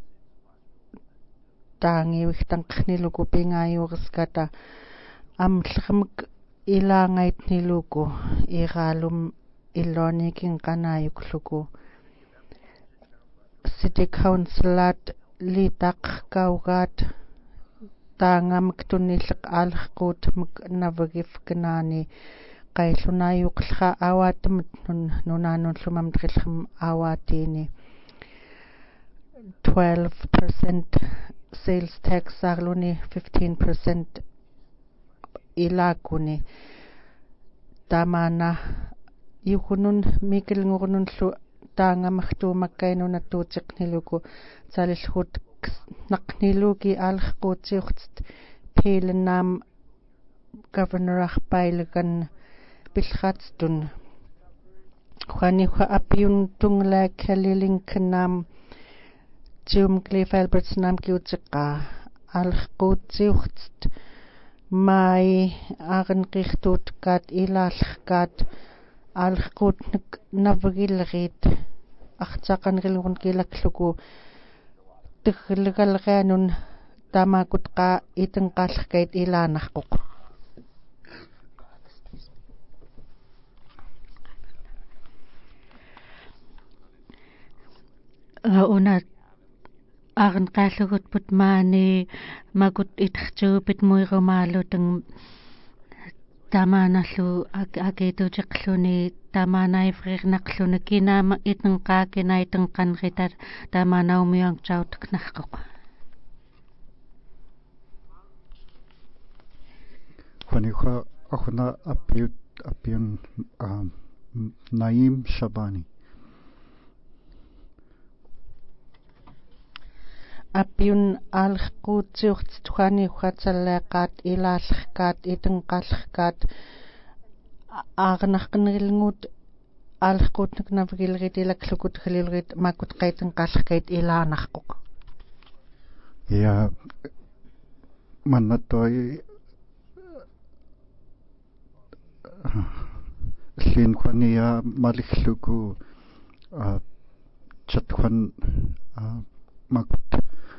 tangi wihtangkhniluku pingayuris kata amlkhmk ilangait niluku igalum illonikin kanayukluku City Councilat litaq kaugat tangam ktunilq alqut navagif knani qaillunayuqlha awatmut nun nunanunlumam trilham awatini twelve percent sales tax arluni fifteen percent ilakuni tamana yukunun mikil ngurnunlu tanga mahtumakkainuna tuutiqniluku salilhut naqniluki alqquutiuqt pelenam governor ahpailegan bilkhatstun khani kha apiun tungla khalilingnam jum cliff alberts nam kiutiqa alqquutiuqt mai agen qihtut kat ilalkat alqquutnik navgilrit archaqan rilgun kilakluku tiglgalqanun tamakut qa itinqallqait ilanarquq una agen qallugut putmani magut itxchuupit muirumaaluteng tamanallu agitujiqluni tamanaifrirnaqluni kinama itenqaakina itenqanritat tamanaumiangchauteknarquq Khaniqa akhna apiut apiun Naim Shabani apiun alqquutiuqt tuani khatsallaqat ilaalqat itenqallqat aagnarqnilngut alqquutnik navgilrit ilaklukut khalilrit makut qaitenqallqait ilaanarquq ya manatoi lin khania malikluku chatkhwan makut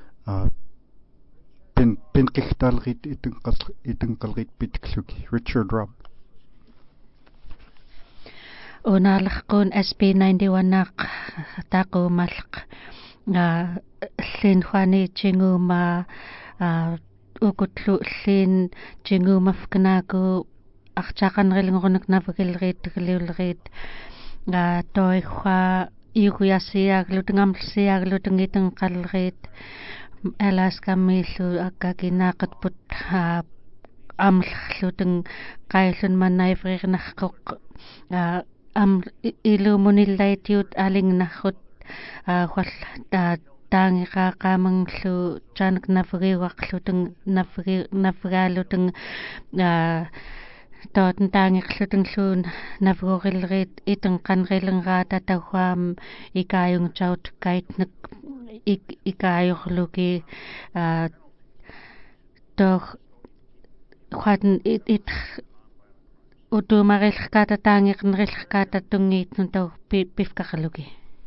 pin pin qihtalrit itinqal itinqalrit pitkluki Richard Robb unaalqquun S P ninety-one naq taqumalq lin khani chinguma ukutlu lin chingumafknaku archaqanrilngurnak navgilrit tigliulrit ga toikhwa iukuyassiaaglutengamlsiaaglutenngiten qalrit alaaskammiillu akkakinaqatput amllluten qaillun mannaifrirnarquq am ilumuниllaitiut alingnarrut wall таангиqaaqaamангlu чанак нафгиуарлутэн нафги нафгаалутэн а тоотэн таангиqlutэнлуун нафгориллерит итэн qanrilenraata тауаам икааюнгтаут кайтнак ик икааюрлуки а тох хатн ит ит утумариллеркаата таангиqnериллеркаата тунгиитнун тау пифкарлуки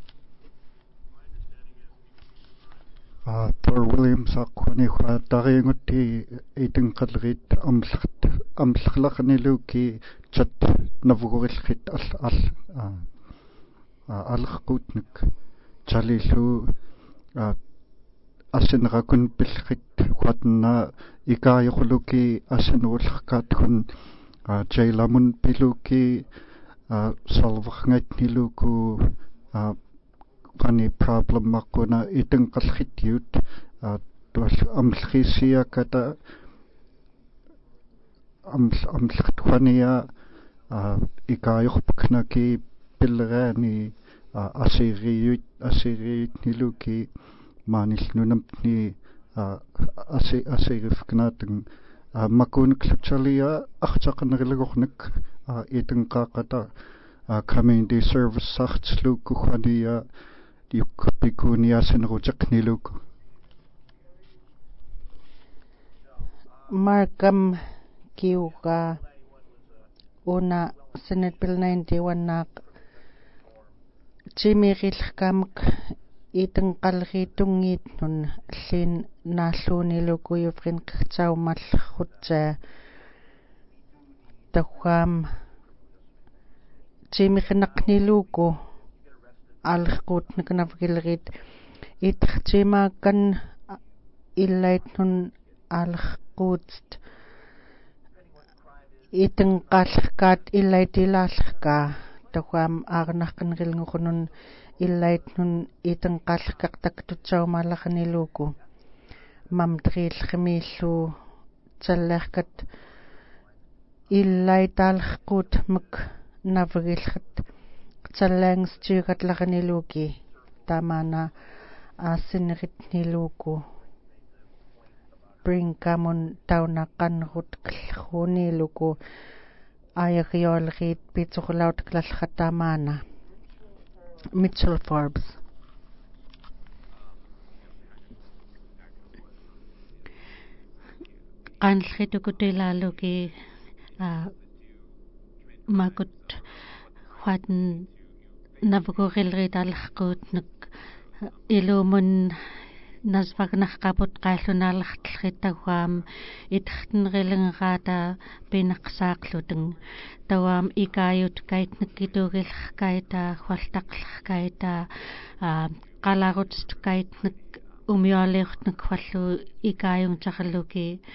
а Тор Уильямс аққуни хуа тарингутти итинқалерит амлахт амлахлақнилуки чат навгориллерит ал ал а алерқутник чалилу а асинеракун пиллерит хуатна икааюрлуки асинеруллеркаатгун а джейламун пилуки а солвахнгатнилуку а qani problem makuna iteng qalkhitiut tual amlkhisiakata aml amlkhtuania ikayuqpknaki pillerani asiriut asiriut niluki manilnunamni asi asirifknateng makun klutchalia archaqnerlegornik iteng qaqata community service sartsluku khania yuk pikunia senrujaqniluku Markham kiuga una Senate Bill ninety-one nak Jimmy Rilkamak iteng qalritungit nun llin nalluniluku yufrin qtsaumal khutja tawam Jimmy khnaqniluku alqut naknavgilrit itqtima kan illaitnun alqut iteng qalqat illaitilallqa tawam arnaqnrilnguqnun illaitnun iteng qalqaqtaktutsaumallaqniluku mamtrilqmillu tsallerkat illaitalqut mak navgilqat Tsallangs tjugatlaqniluki tamana asinritniluku bring kamun tauna qanrut qluniluku ayaqiolrit pitsuqlaut qlalqatamana Mitchell Forbes qanlritukutilaluki a makut huatn navgorillrit alqquutnak ilumun nasvagnaqaput qaallunarlartlrit tawaam itqertenrilenraata pinaqsaaqluteng tawaam ikaayut kaitnak kitugillerkaita hualtaqlerkaita qalarut kaitnak umiualiortnak huallu ikaayungtarluki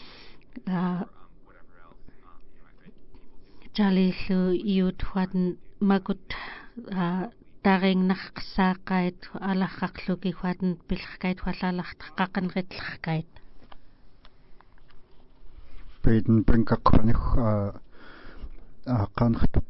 jalillu iut huatn makut taringnaqsaaqait alarraqluki huatn pillerkait huallalaqtaqaqanritlerkait Baden Brinkaqanik qanrtuq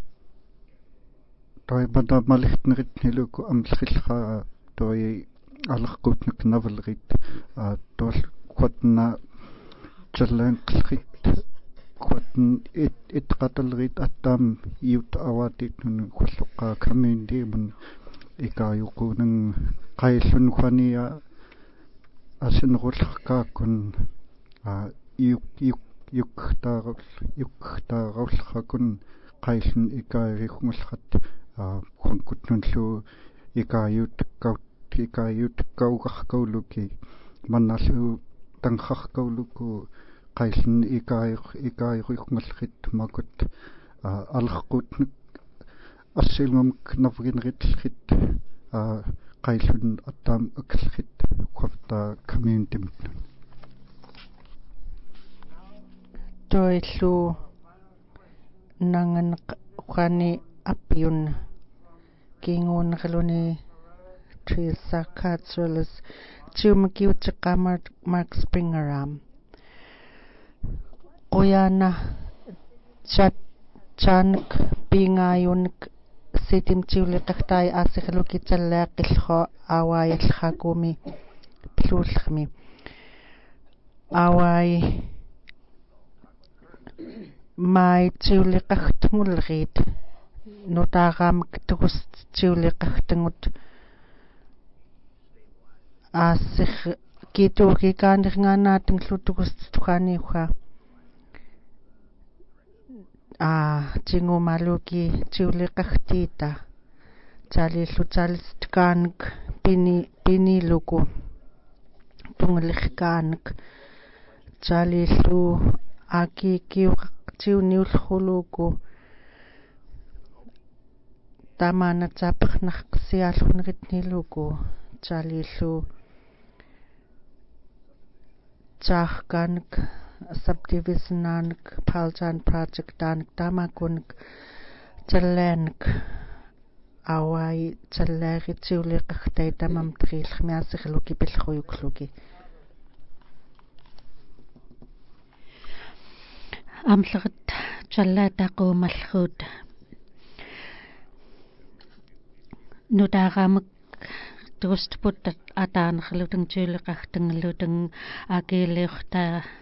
toibada malihtneritniluku amlkhillqa toi alarqutnak navelrit tol huatna jallanqlrit huatn it itqatalrit attam iut awatit nun khulluqa community mun ikayuqunang qaillun khania asinrullerkaakun yuk yuk yuktaarul yuktaarullerkun qaillun ikaayuqngullat hunkutnunlu ikaayutakkaut ikaayutakkaugaqkauluki mannallu tanqarkauluku qaillun ikaayuq ikaayuqngullit makut alerqutnak assilngumk navginritllrit qaillun attam akllrit qafta community toillu nangan qani appiun kinguunnerluni Teresa Katsulas Chumakiutaqamar Mark Springeram Oyana chat chanak pingayunak sitim tiuliqartai aasiqluki tallaaqillho awaayallhaakumi pluullami awai mai tiuliqartumulriit nutaaqaamak tugus tiuliqartangut aassir kituukiikaanirngaanaatum tugus tuqaaniuqa ah tingumaluki tiuliqartiita talillu talittkaanak pini piniluku tungalirkaanak talillu akikiuqtiuniullhuluku tamaanatsaapernarqsiaalluneritniluku talillu taarkaanak subdivisionaanak Paltan projectaanak tamakunak tallaanak awai tallaaritiuliqartai tamam triillmiaasirluki pillruyukluki amleret tallaataqquumalluut nutaaqaamak tugustput ataanerlutang tiuliqartangalutang akiiliorta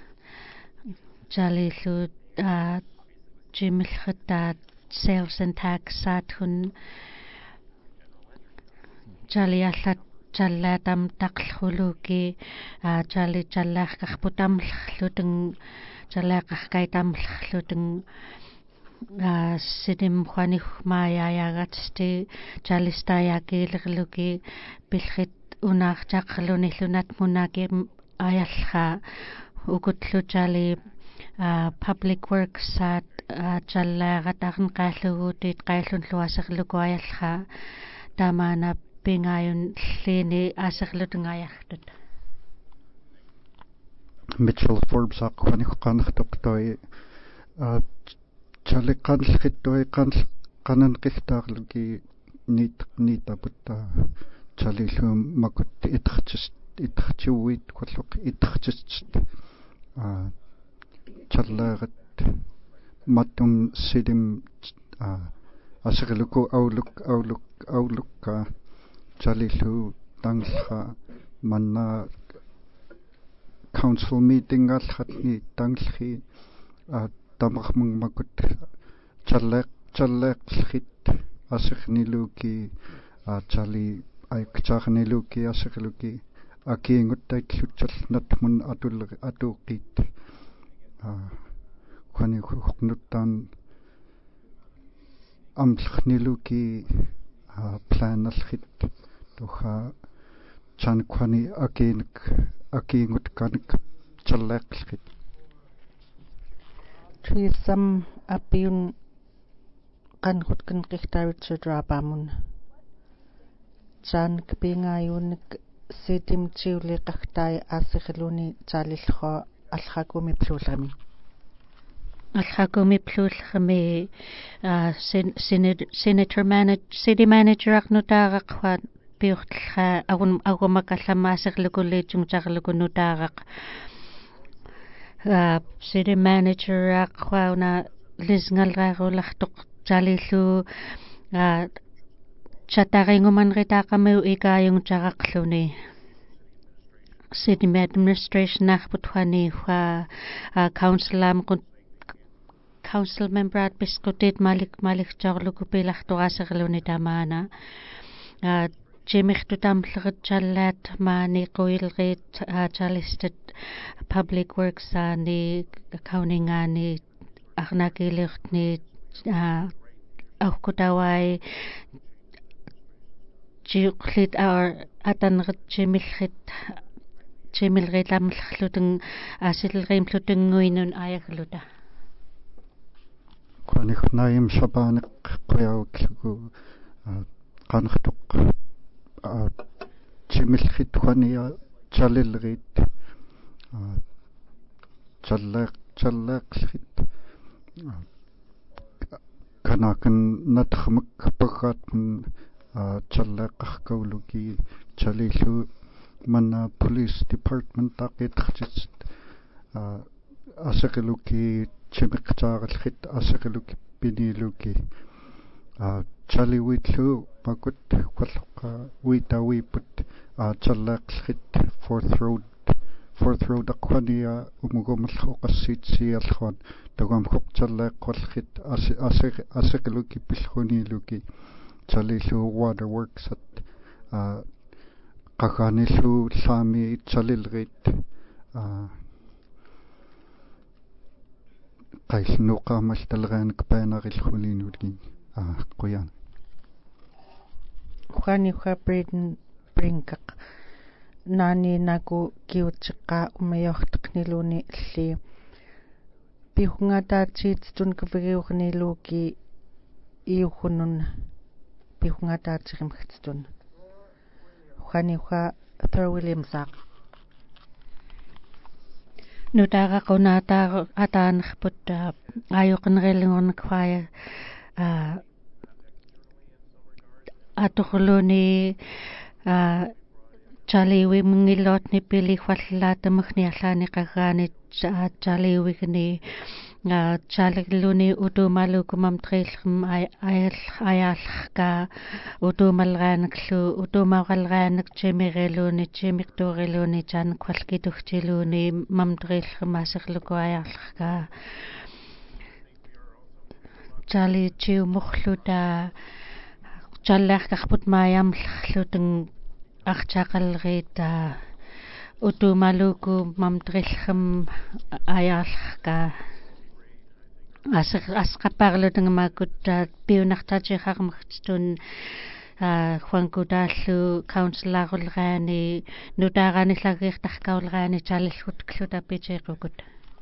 jalillut uh, jimilhutta sales and tax saatun jaliallat jallatam taqlhuluki uh, jali jallaaqarputamllutung jallaaqarkaitamllutung uh, sidim khwanihmaayaayagaatsti jalistaayakiilerluki pilrit unaartaqlunillunat munaki ayallha ukutlu jali Uh, public works at uh, jallaaqataqn qaalluguutiit qaallunluaserluku ayallha tamaana pingaayun llini aaserlutungaayartut Mitchell Forbes aqquaniqqanertoqtoi uh, jalliqqaanllqittui qaan qananqilltaarluki niit niitaputta jalilluum makutti itertis itertiuit kulluq itertist uh, Challagat matum sidim asirluku auluk auluk aulukka chalilu tangha manna council meeting alhatni tanghi tamarmung makut challak challak khit asirniluki chali aikcharniluki asirluki akiinguttaklutsal natmun atul atuqit kwani huknutan amlkhniluki planalkhit toha chan kwani akinik akingut kanik challaqlkhit trisam apiun qanhutkan qihtaritsudraapamun chan kpingayunik sitim tiuliqartai aasirluni talillho alhakumi pluullami alhakumi pluullami uh, senator manager city manager aqnutaaqaqwa piurtlla agun agumakallamaasirlukulliitsungtarluku nutaaqaq uh, city manager aqwauna lisngalraarulartoq talillu uh, chataringumanritaaqamiu ikaayungtaraqluni city administration aqputwani wa uh, council am council member at biskutit malik malik jarluku pilartoraserluni tamaana uh, jimihtutamleret jallat maani quilrit uh, jalistat public works ani accounting ani arnakilirtni uh, awkutawai jiqlit our atanret jimilrit jimilritamllutung asilrimlutunguinun ayagluta qaniqnaim shabaaniq qiyauklugu qanqtuq jimilrit qania jalilrit jallaq jallaqlit kanakan natkhmak pagatn jallaqarkauluki jalillu mana police department taqitqchit aseqiluki chimiqtaarallhit aseqiluki piniluki Charlie Whitlu makut kwalqa wita wiput a challaqlit fourth road fourth road aqwania umugomal qassitsi alkhon tagam khok challaq kwalkhit as as asakluki pilkhuni luki Charlie lu waterworks at a qaganillu sami chalilrit a qailnuqa maltalgaanak paanaqillhuliinulgin a qoyan Juani Juan Braden Brinkaq nani naku kiutseqa umayortaqniluni alli pihungataatiitun kavigiurniluki iuhunun pihungataatirimagtun Juani Juan Thor Williamsaq Nutara qunata ataanqput ayoqnrilungornqaya a atuqluni a chaliwi mungilotni pili khwallatamagni allani qagaani chaliwigni a chaligluni utumalukumam trilhm ayal ayalqa utumalgaanaklu utumagalgaanak chimiriluni chimikturiluni chan khwalkituchtiluni mam trilhm asirluku ayalqa chali chiumukhluta challarqarput maayamllutung archaqalrita utumaluku mam trilhm ayalqa As asqaparlutung makutta piunartaatiqarmagtun Juan Kudallu councilorulgaani nutaaraanillagiirtarkaulgaani chalillgut klutapichequkut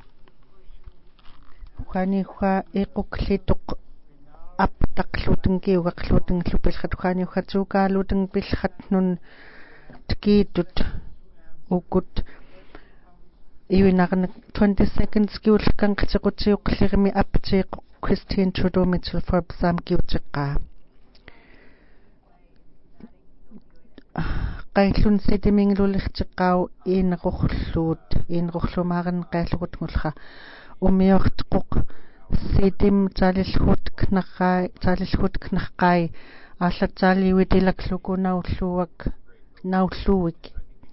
Juani Juan iquklituq aptaqlutung kiugaqlutung llupilqat Juani Juan tuukaalutung pilqatnun tkiitut ukut Iwinaqnak twenty seconds kiulkan qatiqutiuqlirmi aptiq Christine Trudeau Mitchell Forbes sam kiutiqqa qaillun sitimingluliqtiqqau iinqorluut iinqorlumaaqan qaallugutngulqa umiortquq sitim talillhut knaqai talillhut knaqqai аллатсаалиуитилаклуку науллуак науллууик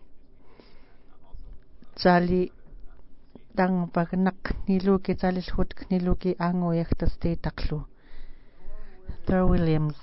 тали тангпагнақ нилуки талиллхут нилуки аангуяхтастиитарлу Thor Williams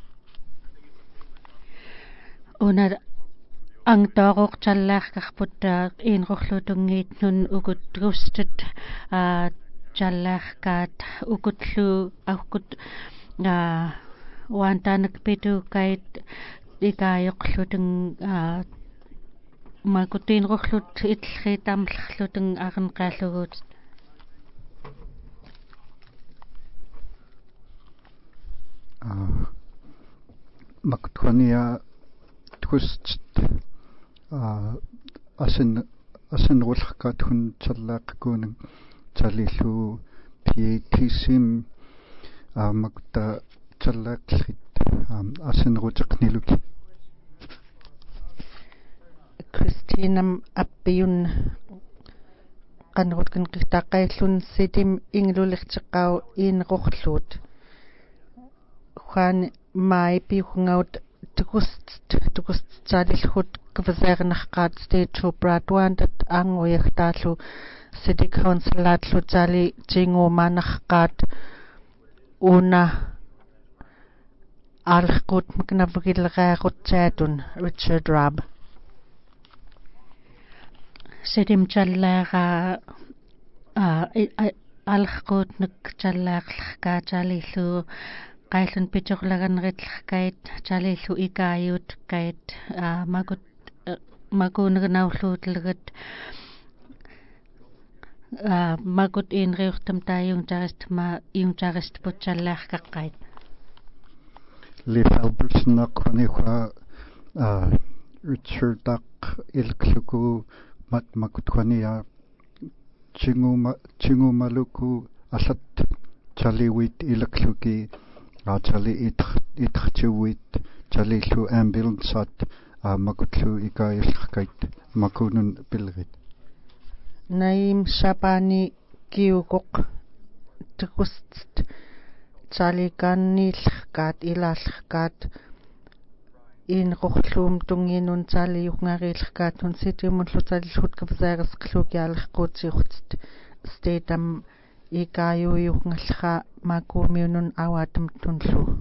una ангтооруq чаллааркарпутта иинрерлутунгиитнун укут густут а чаллааркаат укутлу аккут а уантанак питукайт икаайоқлутун а макутиинрерлут иллритамлерлутун арнеқааллугуут а мактуания twist а асен асенруллеркаат хун чаллааққуунан талиллу пиэтисим а макта чаллаақлрит асенрутеқнилуки Christinam appiun qanrutkan qitaqaillun sitim inglulirteqqau iinqorluut Juan mai piungaut tukust tukust talillhut kvasernerqaat state to bradwandat anguiartaallu city councilaatlu tali tinguumaanarqaat una alqut maknavgilreerutsaatun Richard Rabb sitim challaara a alqut nak challaaqllerkaa talillu qaillun pitorlaganritllerkait talillu ikaayut kait a makut makuunernaulluutllegat a makut inriurtam taayungtaristma iungtaristput challaarkaqqait Lifalbulsnaqaniqa a Richard Duck ilkluku mat makutwania chinguma chingumaluku asat chaliwit ilakluki a chali it itchiwit chalillu ambulansat a makutlu ikaayallqait makunun pilrit Naim Shabani kiukoq tukust chalikanniillqa kat ilaalkat in qoqlum tunginun tali yungarilkat hun sitimun lutallut kapsaagas qlukialqqutsiuqtit statam ikayu yungalqa makumiunun awatum tunlu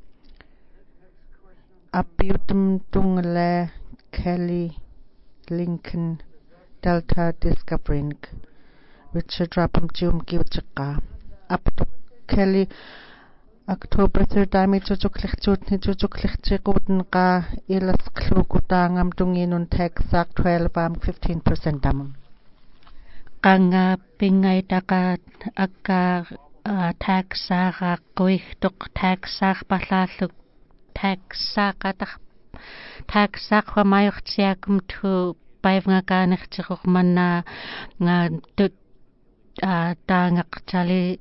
appiutum tungla Kelly Lincoln Delta Discovering Richard Rapam Jum Kiwchqa aptu Kelly October third dami chuchuklechutni chuchuklechikutnqa ilasqlukutaangam tunginun taxak twelve am fifteen percent damam qanga pingaitaqa akka taxaqa qoihtuq taxaq pallalluk taxaqataq taxaq wamayuqtiakum tu paivngaqaaniqtiquq manna nga tut taangaqtali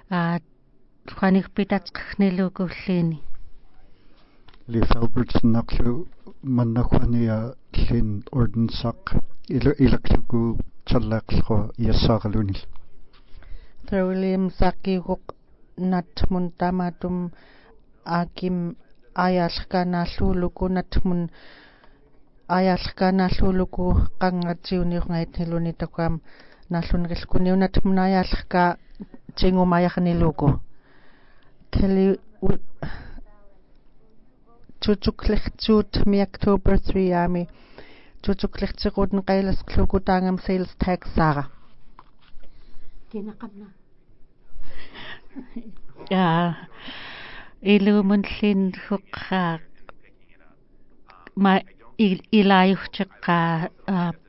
Khaniqpitatqnilukullini Li Alberts naqlu mannakhwania lin ordensaq ila ilakluku challaqlqo yassaqalunil Sir William Sakihuq natmun tamatum akim ayalqanalluluku natmun ayalqanalluluku qangatsiuniuqngaitniluni takwam nallunrilkuni natmun ayalqa tingumayaqniluku Kelly chuchuklechut mi October three ami chuchuklechutun qailas klukutangam sales tax saga tinaqamna ya ilumunlin huqqa ma ilayuhtiqqa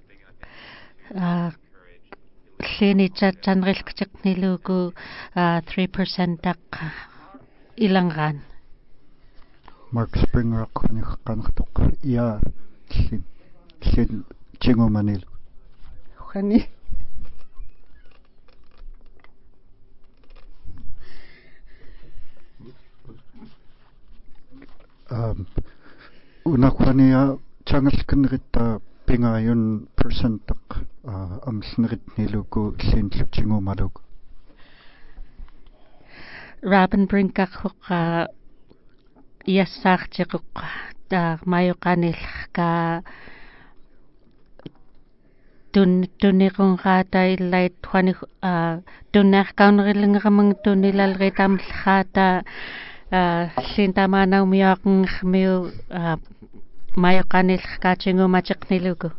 Lini chanrilktiqniluku three percent taq ilangan Mark Springer qaniqqanqtuq ya lin lin chingumanil khani um unakwania changalkinritta pingayun percent taq amlneritniluku llinlutsingumaluk Robin Brinkaqqa yassartiquq ta mayuqanilqa tun tuniqunqata illait twani tunnerkaunrillingeramang tunilalritamllqata llintamanaumiyaqngmiu mayuqanilqatingumachiqniluku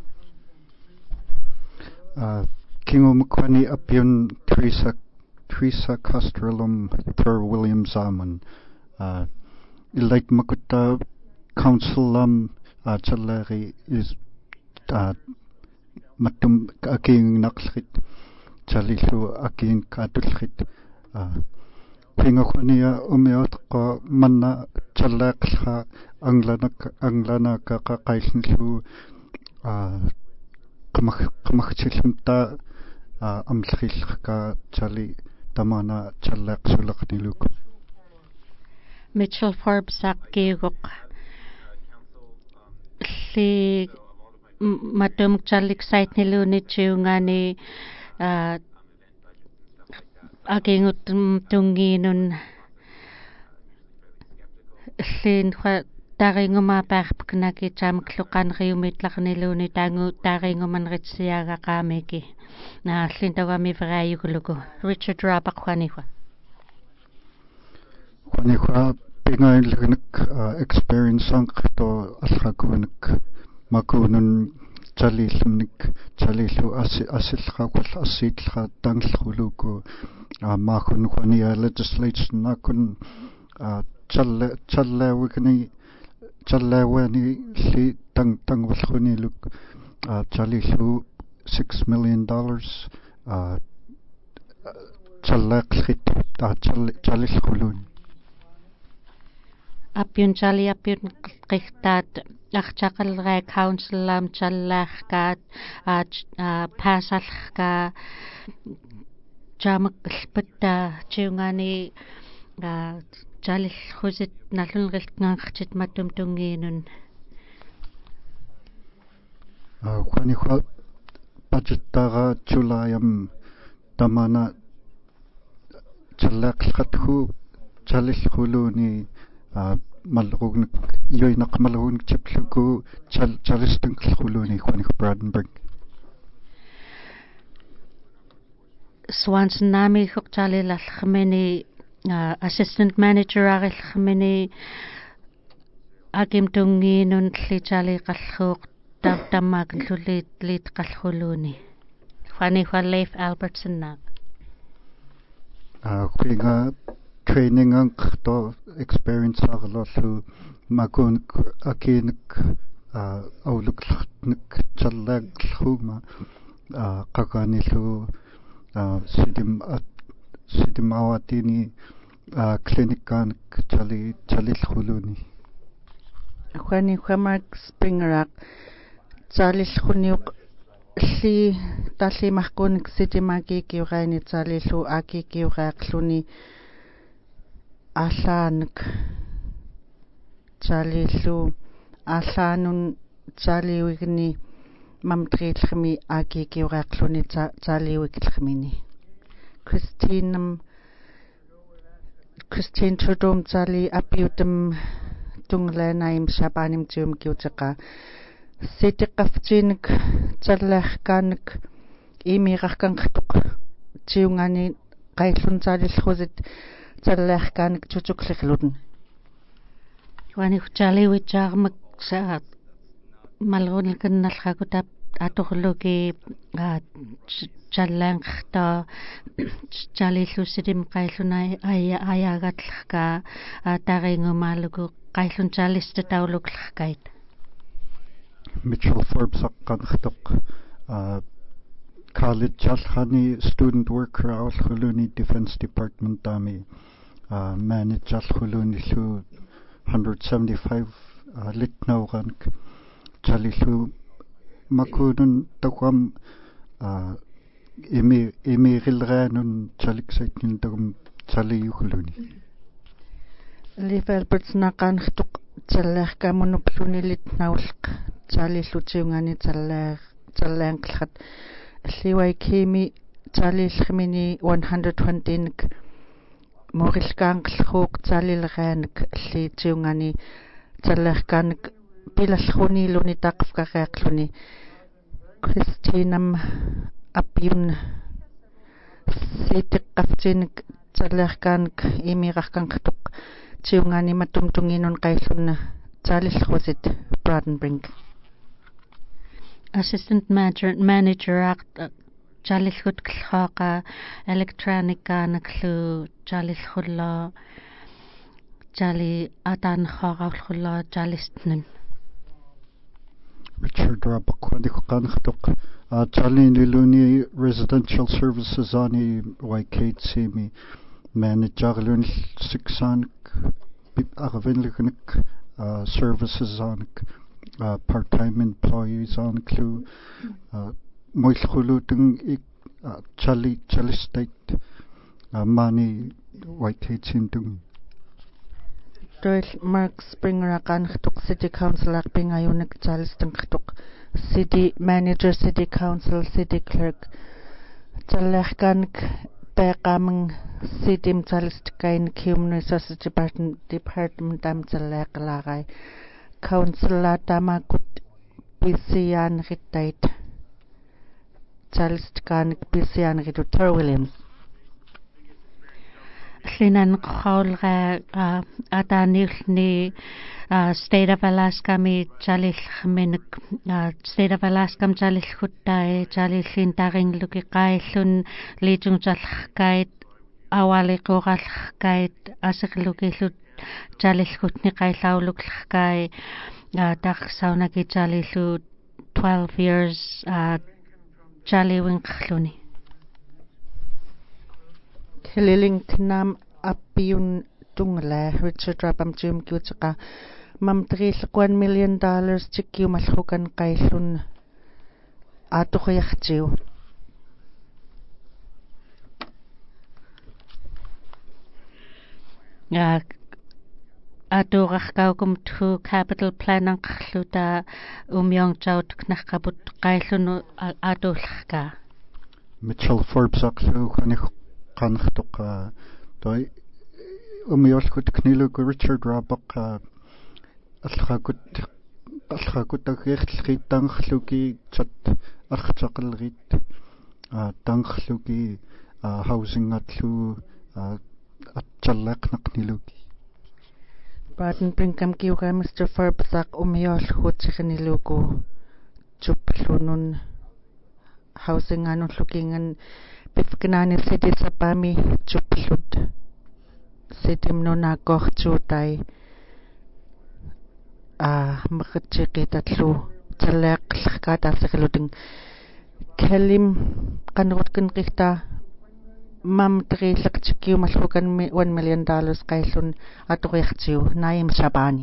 Uh, Kingumakwani apyun Teresa Teresa Costrolum per William Zaman. Uh, Ilait Makuta Council um uh, Chalari is uh, Matum Aking Naksrit Chalilu Aking Katulrit. Uh, Kingukwani Umeotqa Manna Chalakha Anglanak Anglanaka Kaislu uh qamaqchillimta amlkhilqa chali tamana challaqsulaqniluk Mitchell Forbes aqiuq li matum chalik saitniluni chiungani akingut tunginun lin taringuma parpknaki chamkluqanriumitlarniluni tangu taringumanritsiagaqaamiki na llintawami vrayukuluku Richard Rabaqwaniwa Kwaniwa pingailgnik experience anqto alqakunik makunun chalilmnik chalilu asi asilqaqul asitlqa tanglquluku maakun kwania legislation nakun challe challawikni Challawani li tang tang walkhuni look chalilu six million dollars challaqlit chalilkhulun apyun chali apyun qihtat archaqalra councillam challaqkat pasalqa jamakilpatta chiungani Chalil khusit nallunriltngaarchit matum tungiinun uh kwaniwa budgettara chulayam tamana challaqlqathu chalilkhuluni малругник юинақ малругник чиплуку чал чалистэн клхулуни хваник Bradenburg Swanson nami khukchali lalkhmeni assistant manager agilkhmeni akim tungi nun tlichali qalkhuq tab tamak lulit lit qalkhuluni Fanny Leif Albertson na ah kwinga training ang to experience aglo makun akinik auluklnik challag khuma qaqanilu sidim sidim awatini klinikan chali chali khuluni Juani Juamak Springerak Charlie Khuniuk li tali mahkunik sitimaki kiuraini Charlie lu aki kiurak luni ahlanik Charlie lu ahlanun Charlie wigni mamtrilkhmi aki kiurak luni Charlie wiglkhmini Christine Christine Trudom Charlie apiutum tunglenaim shabanim tum kiutaka sitiqaftinik tallahkanik imirarkanqtuq tiungani qaillun talillhusit tallahkanik tutukliqluten Wani Charlie wicharmak sa malrunil kannallaqutap atorluki challanqta Charlie lusidim qailluna aya ayagatlqa taringumaluku qaillun Charlista tauluklaqait Mitchell Forbes aqqanqtuq college alkhani student worker awlkhuluni defense department tami manage alkhuluni lu one hundred seventy-five litnawrank chalilu makunun taqam imi imi rilranun chaliksaitin taqam chaliyukhuluni Livelbertsnaqanqtuq tallerkamunuplunilit naulq chalillutiungani taller tallanqlhat alliwaikimi talillkhmini one hundred twenty-nik morilkaanqlhuuq talilraanik allitiungani tallerkanik pilallkhuniluni taqafqaqeaqluni Christinam apiun sitiqqaftinik tallerkanik imirarkanqtuq tiungani matumtunginun qaillunna talillhusit Bradenburg Assistant manager manager aq chalillhut klhaqa electronica naklu chalillhulla chali atan khaqawlhulla chalistnun Richard Rabaqwanik qanqtuq chali niluni residential services ani Waikate semi managerlun sixanik arvenliknik services anik Uh, part-time employees on clue uh, moilkhulutung ik uh, chali chali state uh, money Whitehead sintung Doyle Mark Springer aqanqtuq city council aqpingayunik chalistangqtuq city manager city council city clerk challerkanik peqamang city chalistkain human resources department department am challeqlaaqai Councillor Tamakut Pisian Ritait Charles Kanik Pisian Ritter Williams Linan Khaulra Atanilni State of Alaska mi Chalil Minik State of Alaska Chalil Hutai Chalil Lintaring Luki Kailun Lijung Chalkait Awali Koralkait Asik Luki Lut Chalilhutni qailawluklaqkai taqsaunaki chalilu twelve years chaliwinqluni Kililingnam apiun tungla Richard Rabam Jim Kutaka mamtril one million dollars tikkiu malhukan qaillun atuqyaqtiu ya Aturaqaukum tu capital plan ang khluta umyong chaut knaqabut qaillun atulqa Mitchell Forbes aqlu qanik qanqtuq toy umiolkut knilugu Richard Rabak алхакут алхакут агерлрит танглуги цат артақалрит а танглуги housing атлу атчаллаақнақнилуги Baden Brinkam kiuga Mister Forbes umiolkut signilugu chuplunun housing anu looking bifgnani city sapami chuplud sitim nona korchutai a mkhchiqitatlu talaqlqata sigluding kelim qanrutkin qihta mam trilakchikiu malhukan one million dollars qailun atuqiartiu Naim Shabani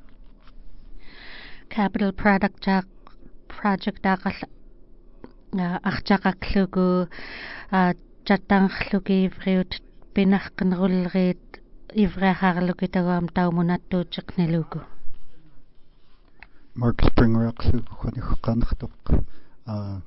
Capital Product Project aqal archaqaqlugu chatanglugi vriut pinarqinrullerit ivraharlugi tagaam taumunattuutiqnilugu Mark Springer aqlu khaniqqanrtuq a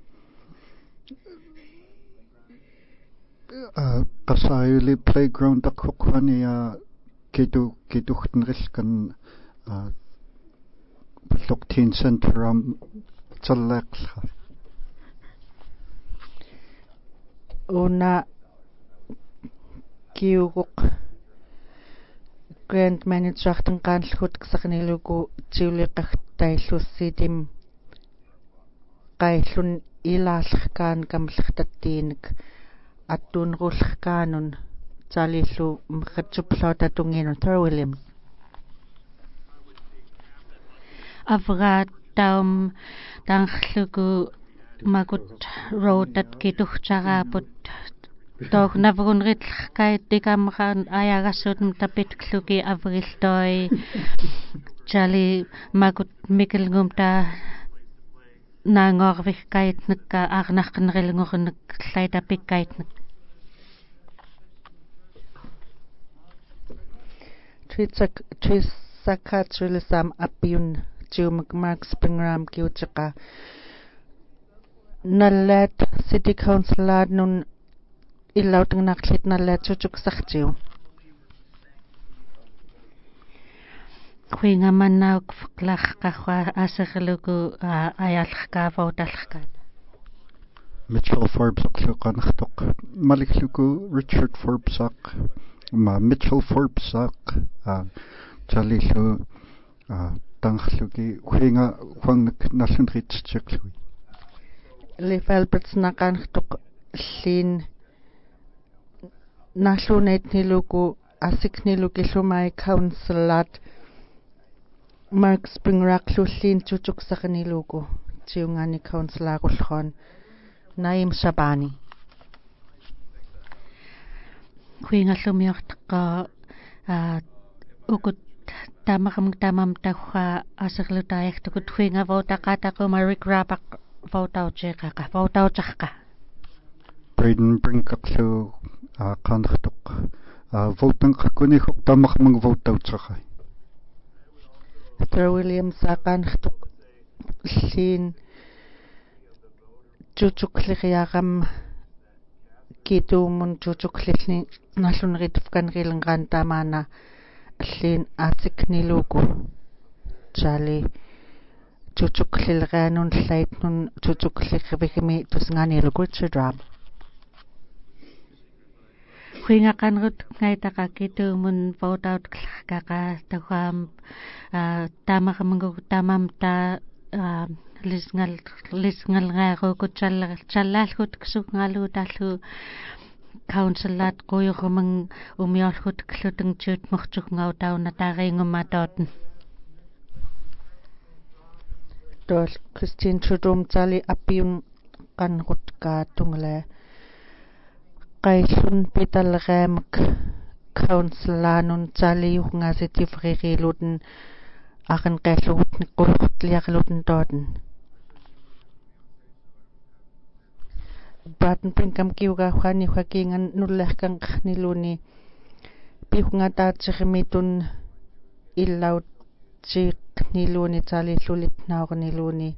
qasayuli playground aqquqani a kitu kituxtenrilkan a Teen Center am tallaqlha una kiuguq Grand Manager tan qaanlhut qsaqnilugu tiuliqartaillussitim qaillun ilaallerkaan kamllertattiinik attuunrullerkaanun talillu mqatsuplautatunginu Thor Williams Avrat taum tanglugu makut roadat kituhtaraput Doch navunritlkai tikamran ayagasut tapitlugi avriltoi Jali makut mikilngumta nangorvihkait nikka arnaqnrilngurnik llaitapikait nik Tritsak trisakatsulisam apiun Jumik Mark Springram kiutika Nallat City Council nun illauting naklit nallat chuchuk saktiu Kuinga manau kfklach kahwa asirlugu ayalka vautalka Mitchell Forbes aqluqanartuq maliklugu Richard Forbes aq ma Mitchell Forbes aq a jalillu a tanglugi kuinga kwangnak nasunritscheklu Lefalbets naqanrtuq llin nallunetnilugu asiknilugi llumai councilat Mark Springraqlu llin chuchuksaqnilugu tiungani councilaqullqon Naim Shabani Kuingallumiortaqa a ukut tamakam tamam tawha asirlutaiqtukut kuinga vautaqataquma Rick Rabak vautauchiqaqa vautauchaqqa Braden Brinkaqlu a qanrtuq a votanqakunihuq tamakmang vautauchaqa Thor Williams aqanrtuq llin chuchukliqiaqam kitumun chuchuklilni nallunritufkanrilnqan tamana llin atiknilugu Jali chuchuklilqanun llaitnun chuchukliqvigmi tusnganilugu Richard Kuinga kanrut ngaitaqa kitumun votaut klaqaqa tawam tamakamngu tamamta lisngal lisngal ngaru kuchal challalhut ksugngalu tallu councilat quyurumang umiolhut kluteng chut morchukngau tauna taringumatoten Dol Christine Trudum Jali apiun qanrut ka tungle qaillun pitalreamak councilanun Jaliuhnga sitifririluten aqan qaillugut niqqulqutliaqluten toten Baden Brinkam kiuga Juani Joaquingan nullerkan qniluni piuhnga taatsirmitun illaut chiqniluni Jalillulit naorniluni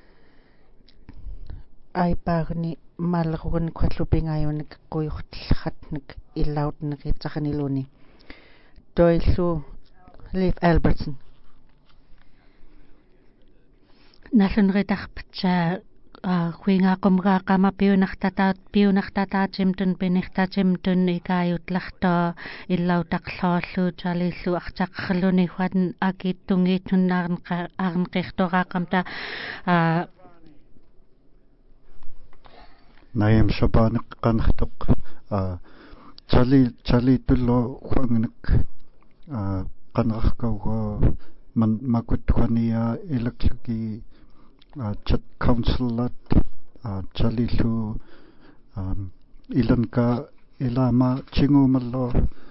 aiparni malrugun kwallupingayunik quyurtlhatnik illautniki tsaqniluni Doilu Leif Albertson. Nallunritaqpatsa huingaaqumgaaqama piunartataat piunartataatimtun pinirtatimtun ikaayutlartaa illautaqloorlu talillu artaqarluni huan akittungiittunnaarn arnqirtoraaqamta Naim Shabanik qanxtuq tali tali tullo huangnik qanrarkauga man makutwania ilakluki chat councillat talilu ilanka ilama chingumallo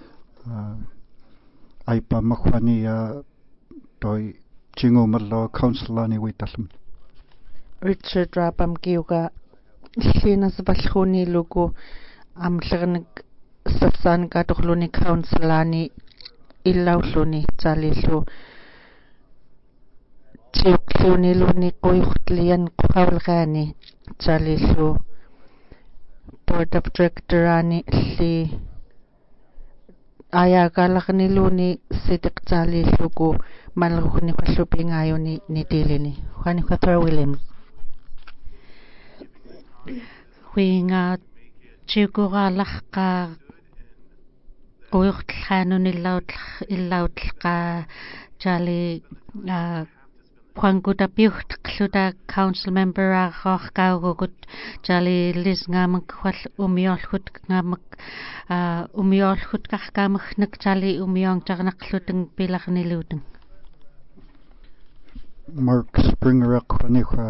aipa makhwania toi chingumallo councilani witalum Richard Rapam kiuga Linas Valhuni lugu amllernik safsan katorluni councilani illaulluni talilu tiuqluni luni qoyuqtlian qawlgani talilu board of directorani li ayagalaqniluni sitiqtalilugu malruhni qallupingayuni nitilini Juan Cather Williams huinga chiukuraalaqqa qoyuqtlhaanun illautl illautlqa tali Juankuta piuhtqluta council member aaqorkaugut tali lisngamak wal umiolhut ngamak umiolhut qarkaamagnak tali umiongtarnaqluteng pilarniluteng Mark Springer aqwaniqa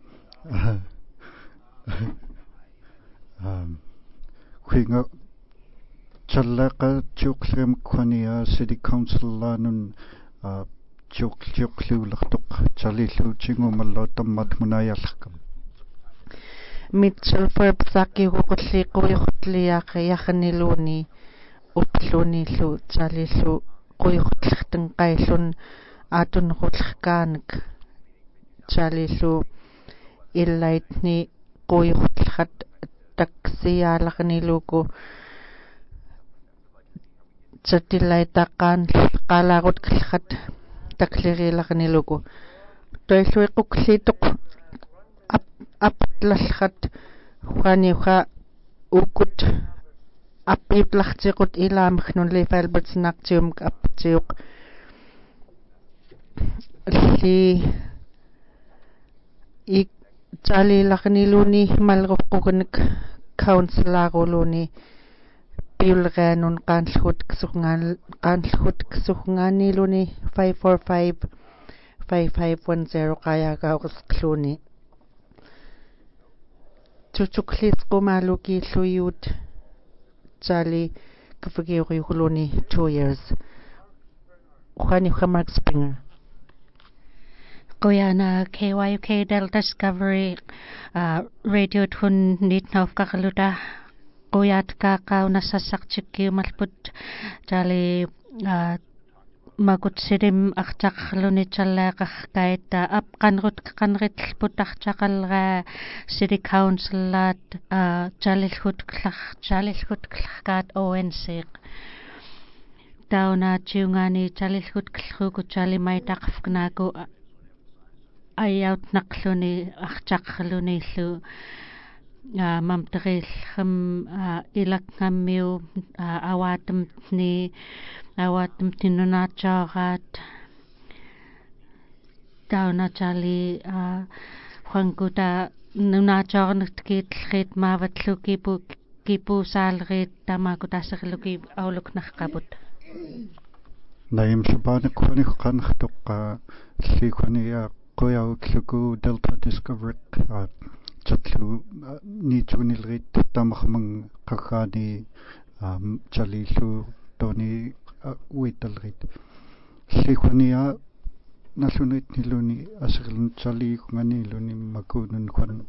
um huinga challaqa chuqlem khwania city council lanun chuq chuqluulertuq chalillu chingumallo tammat munayallaqam Mitchell Forbesaki huqulli qoyuqtliaqi yaqniluni upluni lu chalillu qoyuqtllerteng qaillun atun qullerkaanik chalillu illaitni qoyuqtlhat taksiyaalaqniluku chatillaitaqaan qalaqut qillhat takleriilaqniluku toilluiquklliituq ap aptlalhat huaniuqa ukut apiplartiqut ilaamgnun Leif Albertson aptiuq li ik talilaqniluni malruqqugunik councilaquluni piulgaanun qaanlhut ksuqngaan qaanlhut ksuqngaaniluni five four five five five one zero qayaqauqsqluni chuchuklisqumaluki lluyut tali kfagiuquluni two years Juani Mark Springer Goyana K Y U K Delta Discovery uh, Radio Tun Nitnov Kakaluta Goyat Kakao Nasasakchiki Malput Jali uh, Magut Sidim Achtakluni Chalakakaita Up Kanrut Kanrit Putachakal City Council at uh, Jalilhut Klach Jalilhut Klakat O N C Dauna Chungani Jalilhut Klugu Jali Maitakfnago ayaut naqluni archaqluni lu mamtril kham ilakngammiu awatam ni awatam tinunachaarat tauna chali Juankuta nunachaarnutkiit rit maavatluki pu kipu salrit tamakutasserluki auluknarqaput Naim Shabanik khwanik qanxtuq likhwania qoyautluku Delta Discovery chatlu nitunilrit tamarmang qaqani chalillu toni uitalrit likhwania nallunit niluni asirlun chali nganiluni makunun kwan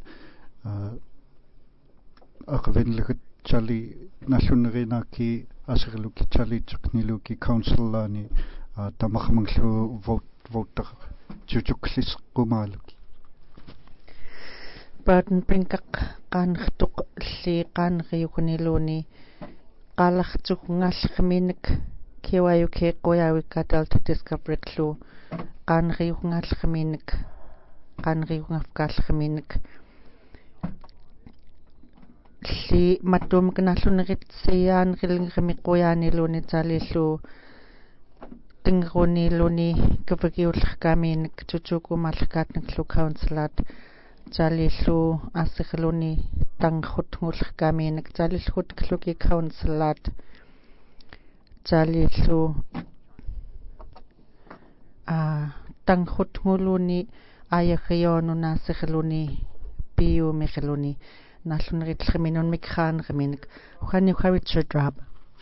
aqvenlgut chali nallunerinaki asirluki chali chaqniluki councillani tamarmanglu vote voter chuchuklis qumaluki Burton Brinkaq qaanrtuq li qaanriukuniluni qalartuq ngallqminik K Y U K qoyawikka Delta Discovery klu qaanriugngaallamiinik qaanriugngafkaalamiinik li mattuumkinaalluneqitsiyaanqilingimi qoyaaniluni taalillu tingeruniluni kupagiullerkaamiinik tutukumallerkaatniklu counselat taalillu aassirluni tangerrutngullerkaamiinik taalillhutkluki counselat taalillu a tangerrutnguluni ayagriyoonunaassirluni piumiqluni naalluneritlerminun mikraanriminik uqani uqavitsut rab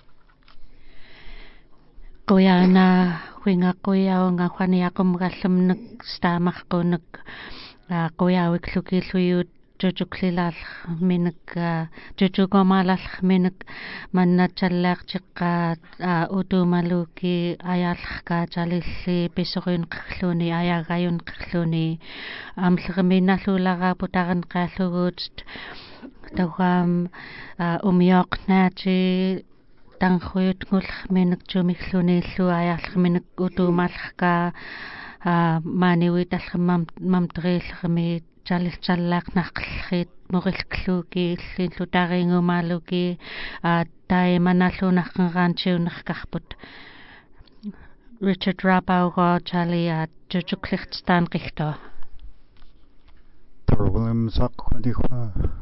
qoyana winga qoyaunga uqani aqumgallamnak staamaqqunak qoyawiklukiilluyut tutuklilal minak tutukomalal minak mannachallaaqtiqqa utumaluki ayaallerka talilli pisoriunqerluni ayagayunqerluni amleriminalluularaaput arenqaallugut tawam umioqnaati tanruyutngul minak tumikhluniillu ayaallerminak utumallerka maaniuitallermam mamteriillermi Chalilchallaaqnaqllit morilkluuki illintutariingumaaluki taimanalluunarqanraantiunerkarput Richard Rabaugo Chalia tutuklirtstaan qiltoa Tor Williams aqqudiqua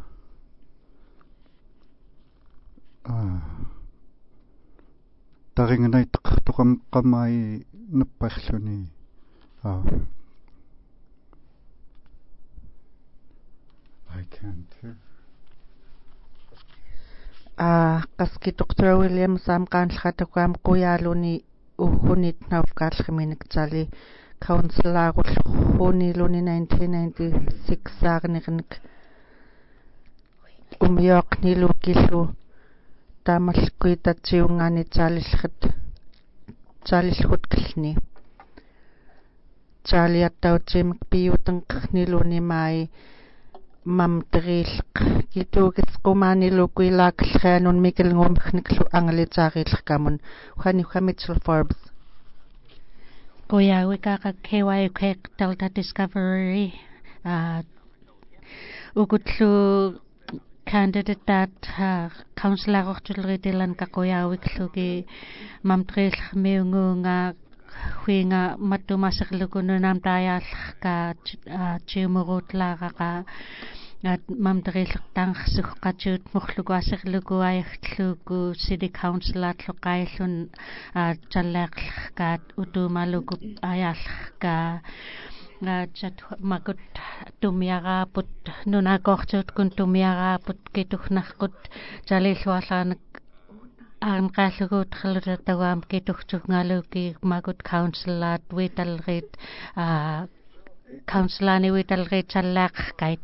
ah taringanaittaqartoqam qamai napparluni ah I can't hear. Ah, qaski Doctor Williams amqaanllqatakuam quyaaluni uhunit naufqaallerminik tali counselaarullurruuniluni nineteen ninety-six saarniqnik umioqnilukillu taamalkuitatsiungaani taalillrat taalillhutkallni taaliattautimik piutenqerniluni mai mamteriilleq kituukisqumaanilukuilaakalleanun mikilngumikniklu angalitaariillerkamun uqani uqamitsul Forbes qoyawikaaqa K Y U K Delta Discovery uh, ukutlu candidate uh, counselorortulritilan kaqoyawikluki mamteriillermiunguunga huinga mattumaserlukununam taayaallerka tiumuruutlaaraqa at mamteriillertaangersuqqatiut murlukuaserluku ayagluku city councilaatlloqaillun tallaaqlerkaat utuumaluku ayaallerka chat makut tumiaraaput nunakortuutkun tumiaraaput kitugnarqut talilluarlaanak aanqaalluguutrluta tawaam kituqtugngaaluki makut councilaat witalrit a councilani witalrit sallaaqkait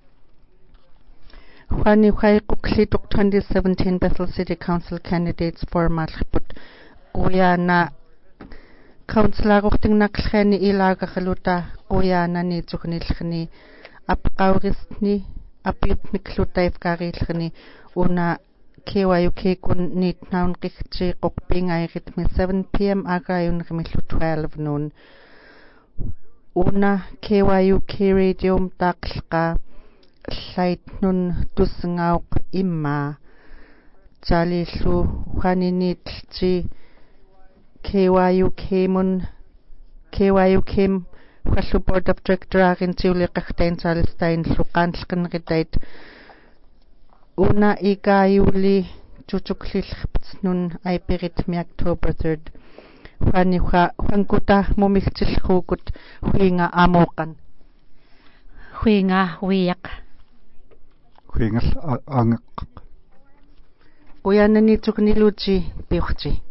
Juani uqaiquqlituk twenty seventeen Bethel City Council candidates formallerput quyana councilaaruqtingnaqlleani ilaaqarluta quyanani tugnillerni apqauristni apiutmiklutaifkaariillerni una K Y U K kun niitnaun qigti qoqpingairitmi seven p m agayunrimillu twelve noon una K Y U K radium taqlqa llaitnun tusngauq imma talillu uqaniniitlti K Y U K mun K Y U K uqallu board of director arintiuliqartain talistain luqaanlqinritait una ikayuli tutuklillerptsnun aipiritmi October third Juani Juankuta mumigtillruukut huinga amoqan huinga wiaq huingal angaq Uyanani tukniluchi piuqti